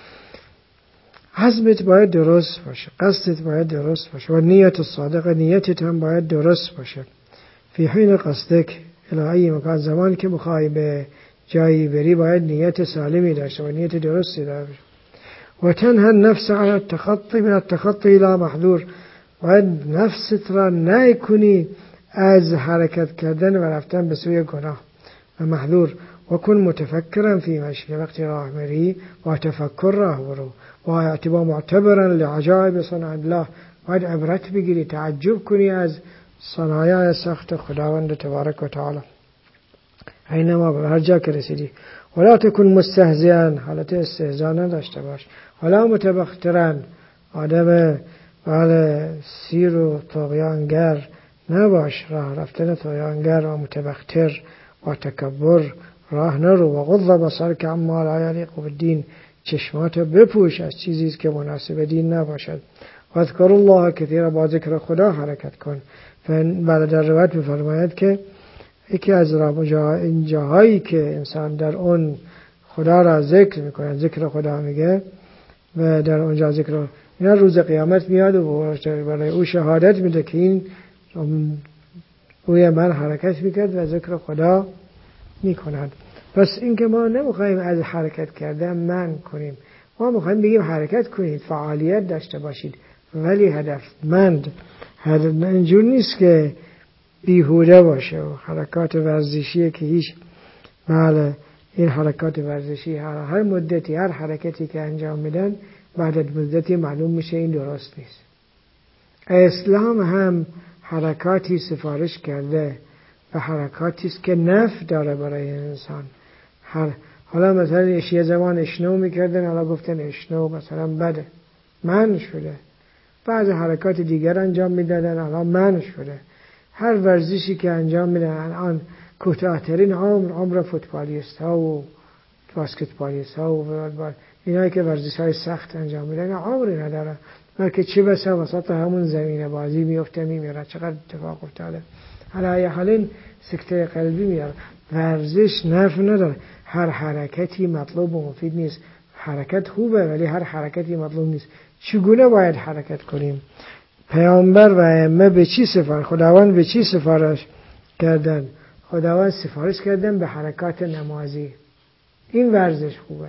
Speaker 2: عزمت باید درست باشه، قصدت باید درست باشه، و نیت صادق، نیتت هم باید درست باشه. فی حین قصدک الی ای مکان، زمان که بخوای به جایی بری باید نیت سالمی داشته و نیت درستی داشته. و تنها النفس عن التخطی من التخطی الى محذور، باید نفست را نکنی از حرکت کردن و رفتن به سوی گناه و محذور. و کن متفکرا فی مشی، وقتی راه میری با تفکر راه برو، با اعتبار معتبرا لعجائب صنع الله، باید عبرت بگیری، تعجب کنی از صنایع سخت خداوند تبارک و تعالی اینما به هر جا که رسیدی. ولا تکن مستهزئا، حالت استهزا نداشته باش. ولا متبخترا، آدم بله سیر و طغیانگر نباش، راه رفتن طغیانگر و متبختر و تکبر راه نرو. و غض بصرک عما لا یلیق بالدین، چشمات بپوش از چیزی که مناسب دین نباشد. و اذکر الله کثیرا، با ذکر خدا حرکت کن. بعد در روایت می‌فرماید که یکی از این جاهایی که انسان در اون خدا را ذکر میکنه، ذکر خدا میگه و در اونجا ذکر، اینا روز قیامت میاد و برای او شهادت میده که این روی من حرکت میکرد و ذکر خدا میکند. پس این که ما نمیخوایم از حرکت کردن من کنیم، ما میخوایم بگیم حرکت کنید، فعالیت داشته باشید، ولی هدفمند. اینجور نیست که بیهوده باشه و حرکات ورزشی که هیچ. بله، این حرکات ورزشی هر, هر مدتی هر حرکتی که انجام میدن بعد از مدتی معلوم میشه این درست نیست. اسلام هم حرکاتی سفارش کرده و حرکاتی است که نفع داره برای انسان. هر حالا مثلا یه زمان اشنو میکردن، حالا گفتن اشنو مثلا بده، منع شده. بعض حرکات دیگر انجام میدادن، حالا منع شده. هر ورزشی که انجام میدن الان کوتاه‌ترین عمر عمر فوتبالیست ها و باسکتبالیست ها و اینایی که ورزش های سخت انجام میدن عمری نداره، بلکه چه بسا وسط همون زمین بازی میفته میمیره. چقدر اتفاق افتاده. حالا یه حال سکته قلبی میاره. ورزش نفع نداره. هر حرکتی مطلوب و مفید نیست. حرکت خوبه ولی هر حرکتی مطلوب نیست. چگونه باید حرکت کنیم؟ پیامبر و ائمه به چی سفارش خداوند به چی سفارش کردن؟ خداوند سفارش کردن به حرکات نمازی. این ورزش خوبه.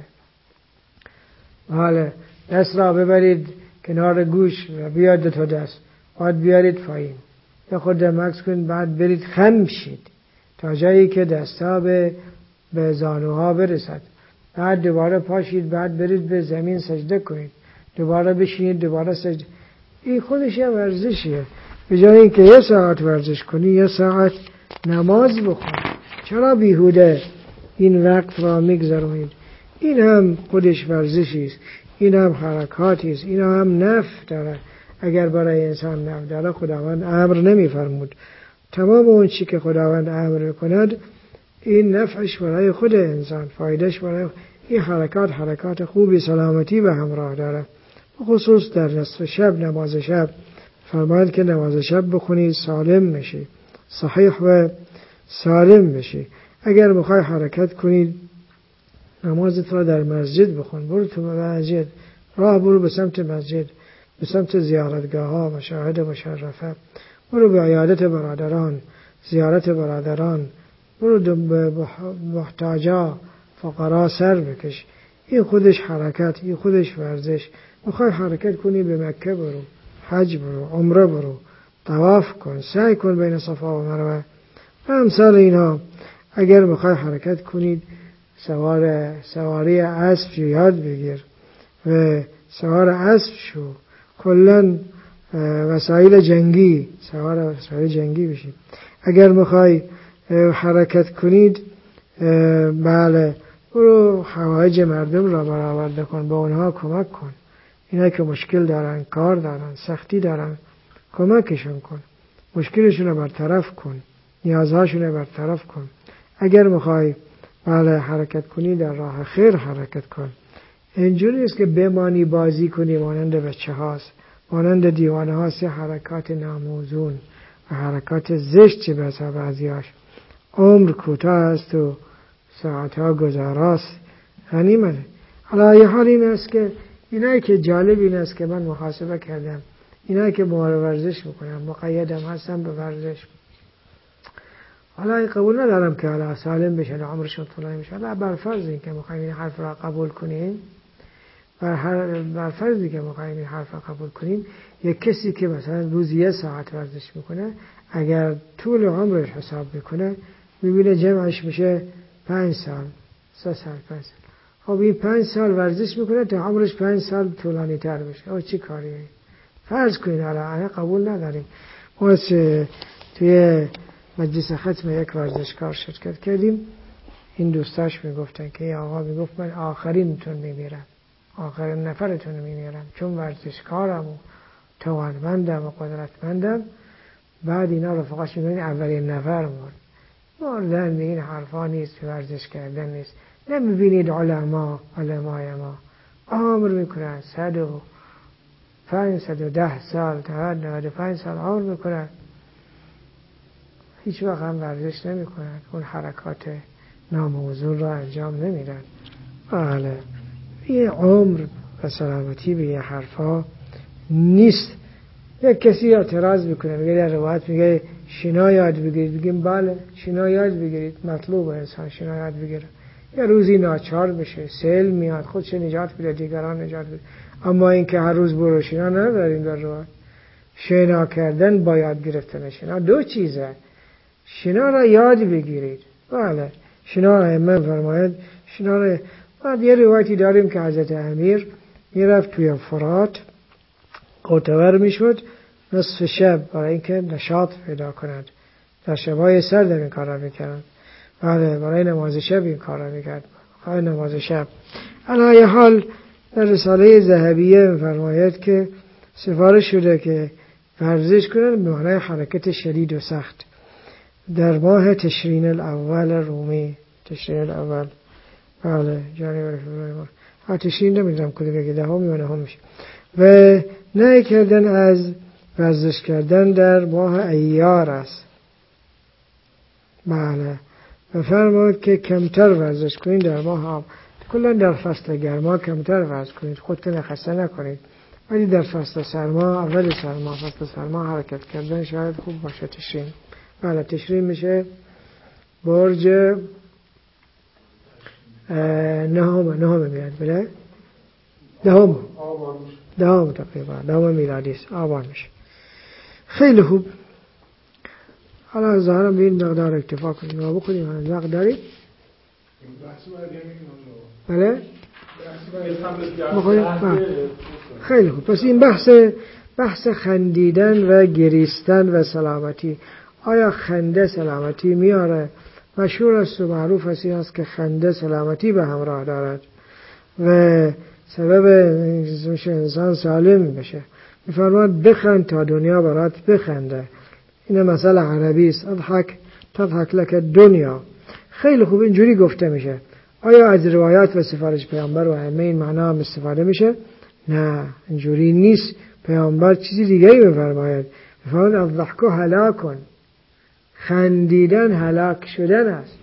Speaker 2: حالا دست را ببرید کنار گوش و بیاد دو تا دست، بعد بیارید پایین، یا خود مکس کنید، بعد برید خم شید تا جایی که دستا به به زانوها برسد، بعد دوباره پاشید، بعد برید به زمین سجده کنید، دوباره بشینید، دوباره سجده. این خودش یه ورزشیه. به جای اینکه یه ساعت ورزش کنی یه ساعت نماز بخون. چرا بیهوده این وقت را میگذرونید؟ این هم خودش ورزشی است، این هم حرکاتی است، این هم نفع داره. اگر برای انسان نفع داره خداوند امر نمیفرمود. تمام اون چی که خداوند امر کند این نفعش برای خود انسان، فایدهش برای این حرکات حرکات خوبی سلامتی به همراه داره. خصوص در نصف شب، نماز شب فرماید که نماز شب بخونید سالم میشی، صحیح و سالم بشی. اگر میخوای حرکت کنید نمازت را در مسجد بخون. برو تو مسجد، راه برو به سمت مسجد، به سمت زیارتگاه ها، مشاهد مشرفه، برو به عیادت برادران، زیارت برادران، برو به محتاجا فقرا سر بکش. این خودش حرکت، این خودش ورزش. میخوای حرکت کنی به مکه برو، حج برو، عمره برو، طواف کن، سعی کن بین صفا و مروه و امثال اینها. اگر میخوای حرکت کنید سوار سواری اسب یاد بگیر و سوار اسب شو. کلا وسایل جنگی، سوار وسایل جنگی بشید. اگر میخوای حرکت کنید بله برو حوایج مردم را برآورده کن، به اونها کمک کن. اینا که مشکل دارن، کار دارن، سختی دارن، کمکشون کن، مشکلشون رو برطرف کن، نیازهاشون رو برطرف کن. اگر میخوای بله حرکت کنی در راه خیر حرکت کن. اینجوری است که بمانی بازی کنی مانند بچه هاست، مانند دیوانه هاست. حرکات ناموزون و حرکات زشت چه بسا بعضیاش. عمر کوتاه است و ساعتها گذراست، غنیمت. حالا یه حال این است که اینایی که جالب این است که من محاسبه کردم، اینایی که مهار ورزش میکنم مقیدم هستم به ورزش. حالا قبول ندارم که حالا سالم بشن و عمرشون طولانی بشه. حالا بر فرض این که میخوایم این حرف را قبول کنیم، بر, هر بر فرضی که میخوایم این حرف را قبول کنیم، یک کسی که مثلا روزی یه ساعت ورزش میکنه اگر طول عمرش حساب میکنه میبینه جمعش میشه پنج سال، سه سال، پنج سال. خب این پنج سال ورزش میکنه تا عمرش پنج سال طولانی تر بشه. او چی کاریه؟ فرض کنید حالا قبول نداریم. ما توی مجلس ختم یک ورزشکار شرکت کردیم. این دوستاش میگفتن که یه آقا میگفت من آخرینتون میمیرم، آخرین نفرتون میمیرم، چون ورزشکارم و توانمندم و قدرتمندم. بعد اینا رفقاش میگن اولین نفر مرد. مردن این حرفا نیست، ورزش کردن نیست. نمیبینید علما علمای ما عمر میکنن صد و پنج صد و ده سال تا نود و پنج سال عمر میکنن، هیچ وقت هم ورزش نمی کنند، اون حرکات ناموزون را انجام نمیدن. بله یه عمر و سلامتی به یه حرفا نیست. یک کسی اعتراض میکنه، میگه در روایت میگه شنا یاد بگیرید. بگیم بله شنا یاد بگیرید، مطلوب انسان شنا یاد بگیره. یه روزی ناچار بشه، سیل میاد، خودش نجات بده، دیگران نجات بده. اما اینکه هر روز برو شنا نداریم در روایت. شنا کردن با یاد گرفتن شنا دو چیزه. شنا را یاد بگیرید. بله شنا را ائمه فرماید شنا را. بعد یه روایتی داریم که حضرت امیر میرفت توی فرات قوتور میشد نصف شب برای اینکه نشاط پیدا کند. در شبای سرد این کار را میکرد. بله برای نماز شب این کار را میکرد، برای نماز شب. علی حال در رساله ذهبیه فرماید که سفارش شده که ورزش کنند به معنای حرکت شدید و سخت. در ماه تشرین الاول رومی، تشرین الاول بله جانوران ما آتشین نمیدونم کدوم یکی دهم یا نهم میشه. و نهی کردن از ورزش کردن در ماه ایار است. بله و فرمود که کمتر ورزش کنید در ماه آب. کلا در فصل گرما کمتر ورزش کنید، خودتون خسته نکنید، ولی در فصل سرما، اول سرما، فصل سرما حرکت کردن شاید خوب باشه. تشرین بله تشرین میشه برج نهم نهم میاد بله دهم دهم تقریبا دهم میلادی است آبان میشه. خیلی خوب. حالا ظاهرم به این مقدار اکتفا کنیم و بکنیم. هنوز وقت داریم؟ بله؟ بخوریم؟ خیلی خوب. پس این بحث بحث خندیدن و گریستن و سلامتی. آیا خنده سلامتی میاره؟ مشهور است و معروف است این است که خنده سلامتی به همراه دارد و سبب میشه انسان سالم بشه. میفرماد بخند تا دنیا برات بخنده. این مثل عربی است. اضحک تضحک لك دنیا. خیلی خوب اینجوری گفته میشه. آیا از روایات و سفارش پیامبر و همه این معنا هم استفاده میشه؟ نه اینجوری نیست. پیامبر چیزی دیگری میفرماید. میفرماید الضحک هلاکن. خندیدن هلاک شدن است.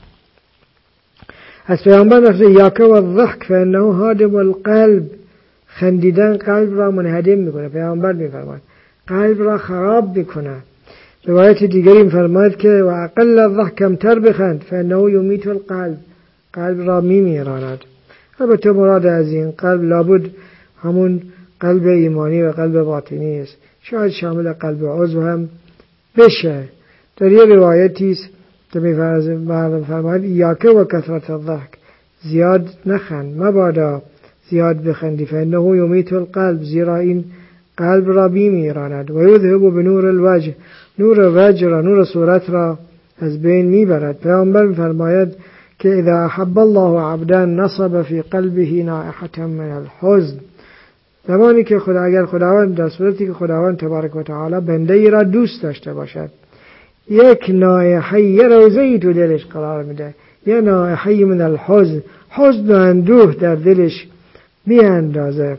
Speaker 2: از پیامبر رفته یاک و الضحک فانه هادم القلب. خندیدن قلب را منهدم میکنه. پیامبر میفرماید قلب را خراب میکنه. روایت دیگری میفرماید که و اقل الضحک کمتر بخند فانه یمیت القلب. قلب را میمیراند. البته مراد از این قلب لابد همون قلب ایمانی و قلب باطنی است. شاید شامل قلب عضو هم بشه. در یه روایتی است که میفرماید یاک و کثرت الضحک. زیاد نخند مبادا زیاد بخندی فانه یمیت القلب. زیرا این قلب را میمیراند. و یذهب بنور الوجه. نور وجه را نور صورت را از بین میبرد. پیامبر میفرماید که اذا احب الله عبدا نصب في قلبه نائحة من الحزن. زمانی که خدا اگر خداوند در صورتی که خداوند تبارک و تعالی بنده ای را دوست داشته باشد یک نائحه یه روزه‌ای تو دلش قرار میده، یه نائحه من الحزن، حزن و اندوه در دلش میاندازه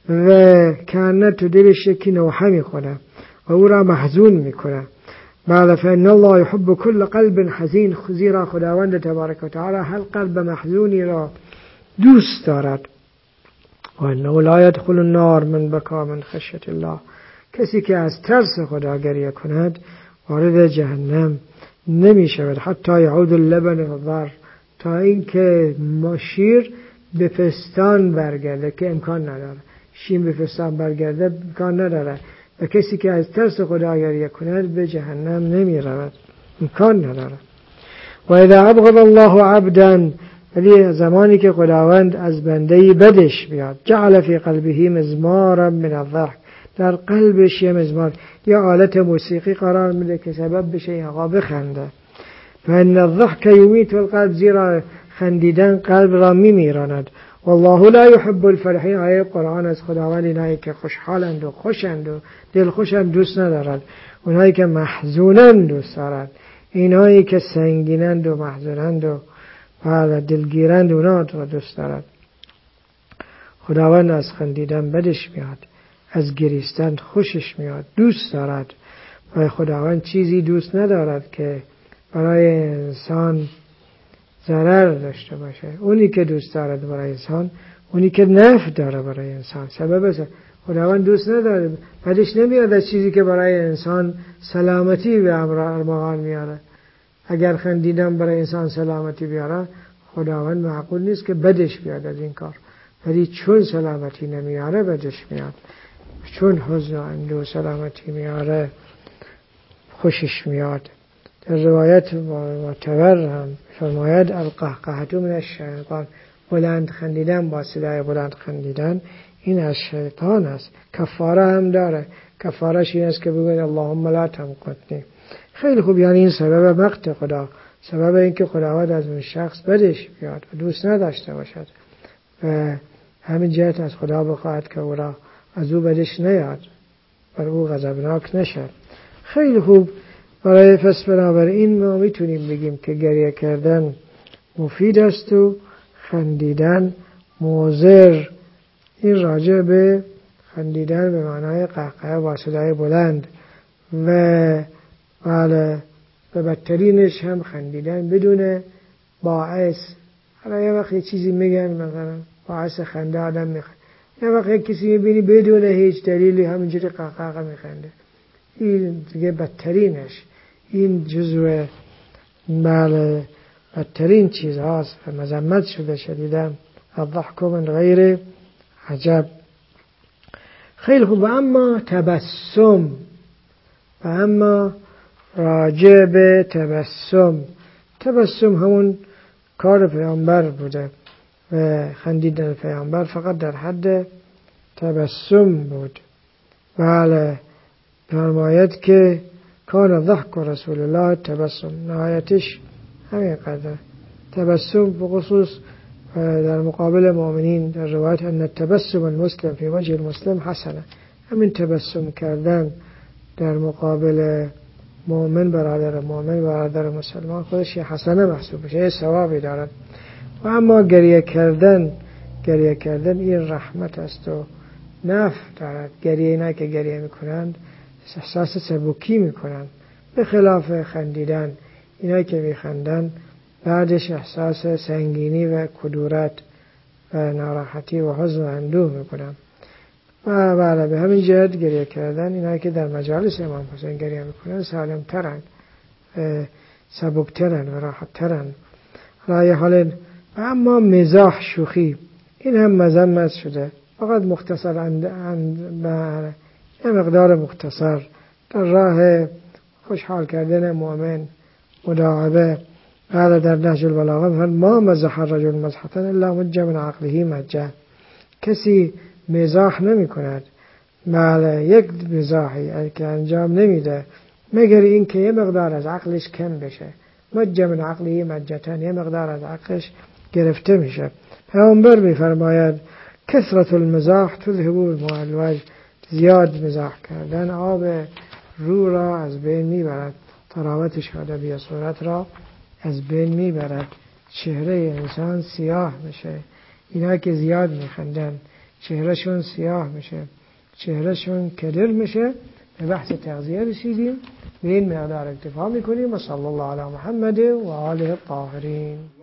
Speaker 2: و کانه تو دلش یکی نوحه میکنه و او را محزون میکنه. بله فإن الله يحب كل قلب حزين. زیرا خداوند تبارک و تعالی هر قلب محزونی را دوست دارد. و انه لا يدخل النار من بكى من خشیة الله. کسی که از ترس خدا گریه کند وارد جهنم نمی شود. حتی یعود اللبن الضر. تا اینکه شیر به پستان برگرده که امکان نداره. شیر به پستان برگرده امکان نداره. و کسی که از ترس خدا گریه کند به جهنم نمی رود. امکان نداره. و اذا ابغض الله عبدا. ولی زمانی که خداوند از بندهی بدش بیاد جعل فی قلبه مزمارا من الضحک. در قلبش یه مزمار یا آلت موسیقی قرار میده که سبب بشه این آقا بخنده. فان الضحک یمیت القلب. زیرا خندیدن قلب را میمیراند. والله لا يحب الفرحین. آیه قرآن از خداوند اینایی که خوشحالند و خوشند و دلخوشند دوست ندارد. اونایی که محزونند دوست دارد. اینایی که سنگینند و محزونند و دلگیرند اونا را دوست دارد. خداوند از خندیدن بدش میاد، از گریستن خوشش میاد، دوست دارد. و خداوند چیزی دوست ندارد که برای انسان ضرر داشته باشه. اونی که دوست دارد برای انسان اونی که نفع داره برای انسان. سبب است خداوند دوست نداره، بدش نمیاد از چیزی که برای انسان سلامتی به ارمغان میاره. اگر خندیدن برای انسان سلامتی بیاره خداوند معقول نیست که بدش بیاد از این کار. ولی چون سلامتی نمیاره بدش میاد. چون حزن و اندوه سلامتی میاره خوشش میاد. در روایت معتبر هم فرماید القهقهة من الشیطان. بلند خندیدن با صدای بلند خندیدن این از شیطان است. کفاره هم داره. کفارش این است که بگوید اللهم لا تمقتنی. خیلی خوب. یعنی این سبب مقت خدا، سبب این که خداوند از اون شخص بدش بیاد و دوست نداشته باشد و همین جهت از خدا بخواهد که او را از او بدش نیاد، بر او غضبناک نشد. خیلی خوب. برای پس بنابراین ما میتونیم بگیم که گریه کردن مفید است و خندیدن موزر، این راجع به خندیدن به معنای قهقه با صدای بلند و بله و بدترینش هم خندیدن بدون باعث. حالا یه وقت یه چیزی میگن مثلا باعث خنده آدم میخنده، یه وقت یک کسی میبینی بدون هیچ دلیلی همینجوری قهقه میخنده، این دیگه بدترینش. این جزو بله بدترین چیز هاست و مذمت شده شدیداً. الضحک من غیر عجب. خیلی خوب. اما تبسم، و اما راجع به تبسم، تبسم همون کار پیامبر بوده و خندیدن پیامبر فقط در حد تبسم بود. بله فرماید که کان ضحک رسول الله تبسم، نهایتش همین قدر تبسم، بخصوص در مقابل مؤمنین. در روایت ان التبسم المسلم فی وجه المسلم حسنه، همین تبسم کردن در مقابل مؤمن، برادر مؤمن، برادر مسلمان، خودش یه حسنه محسوب میشه، یه ثوابی دارد. و اما گریه کردن، گریه کردن این رحمت است و نفع دارد. گریه نه که گریه میکنند احساس سبکی میکنند، به خلاف خندیدن، اینایی که میخندن بعدش احساس سنگینی و کدورت و ناراحتی و حزن و اندوه میکنن. و بله به همین جهت گریه کردن، اینایی که در مجالس امام حسین گریه میکنن سالم ترن، سبک ترن و راحت ترن. رای حال. و اما مزاح، شوخی، این هم مذمت شده، فقط مختصر اند اند یه مقدار مختصر در راه خوشحال کردن مؤمن، مداعبه. قال در نهج البلاغه ما مزح الرجل مزحة الا مج من عقله مجه، کسی مزاح نمی کند، بله یک مزاحی که انجام نمیده مگر این که یه مقدار از عقلش کم بشه. مج من عقله مجتن، یه مقدار از عقلش گرفته میشه. پیامبر میفرماید کثرت المزاح تذهب بالماء الوجه، زیاد مزاح کردن آب رو را از بین میبرد، طراوت شادبی صورت را از بین میبرد، چهره انسان سیاه میشه. اینا که زیاد میخندن چهرهشون سیاه میشه، چهرهشون کدر میشه. به بحث تغذیه رسیدیم، به این مقدار اکتفا میکنیم. و صلی الله علی محمد و آله الطاهرین.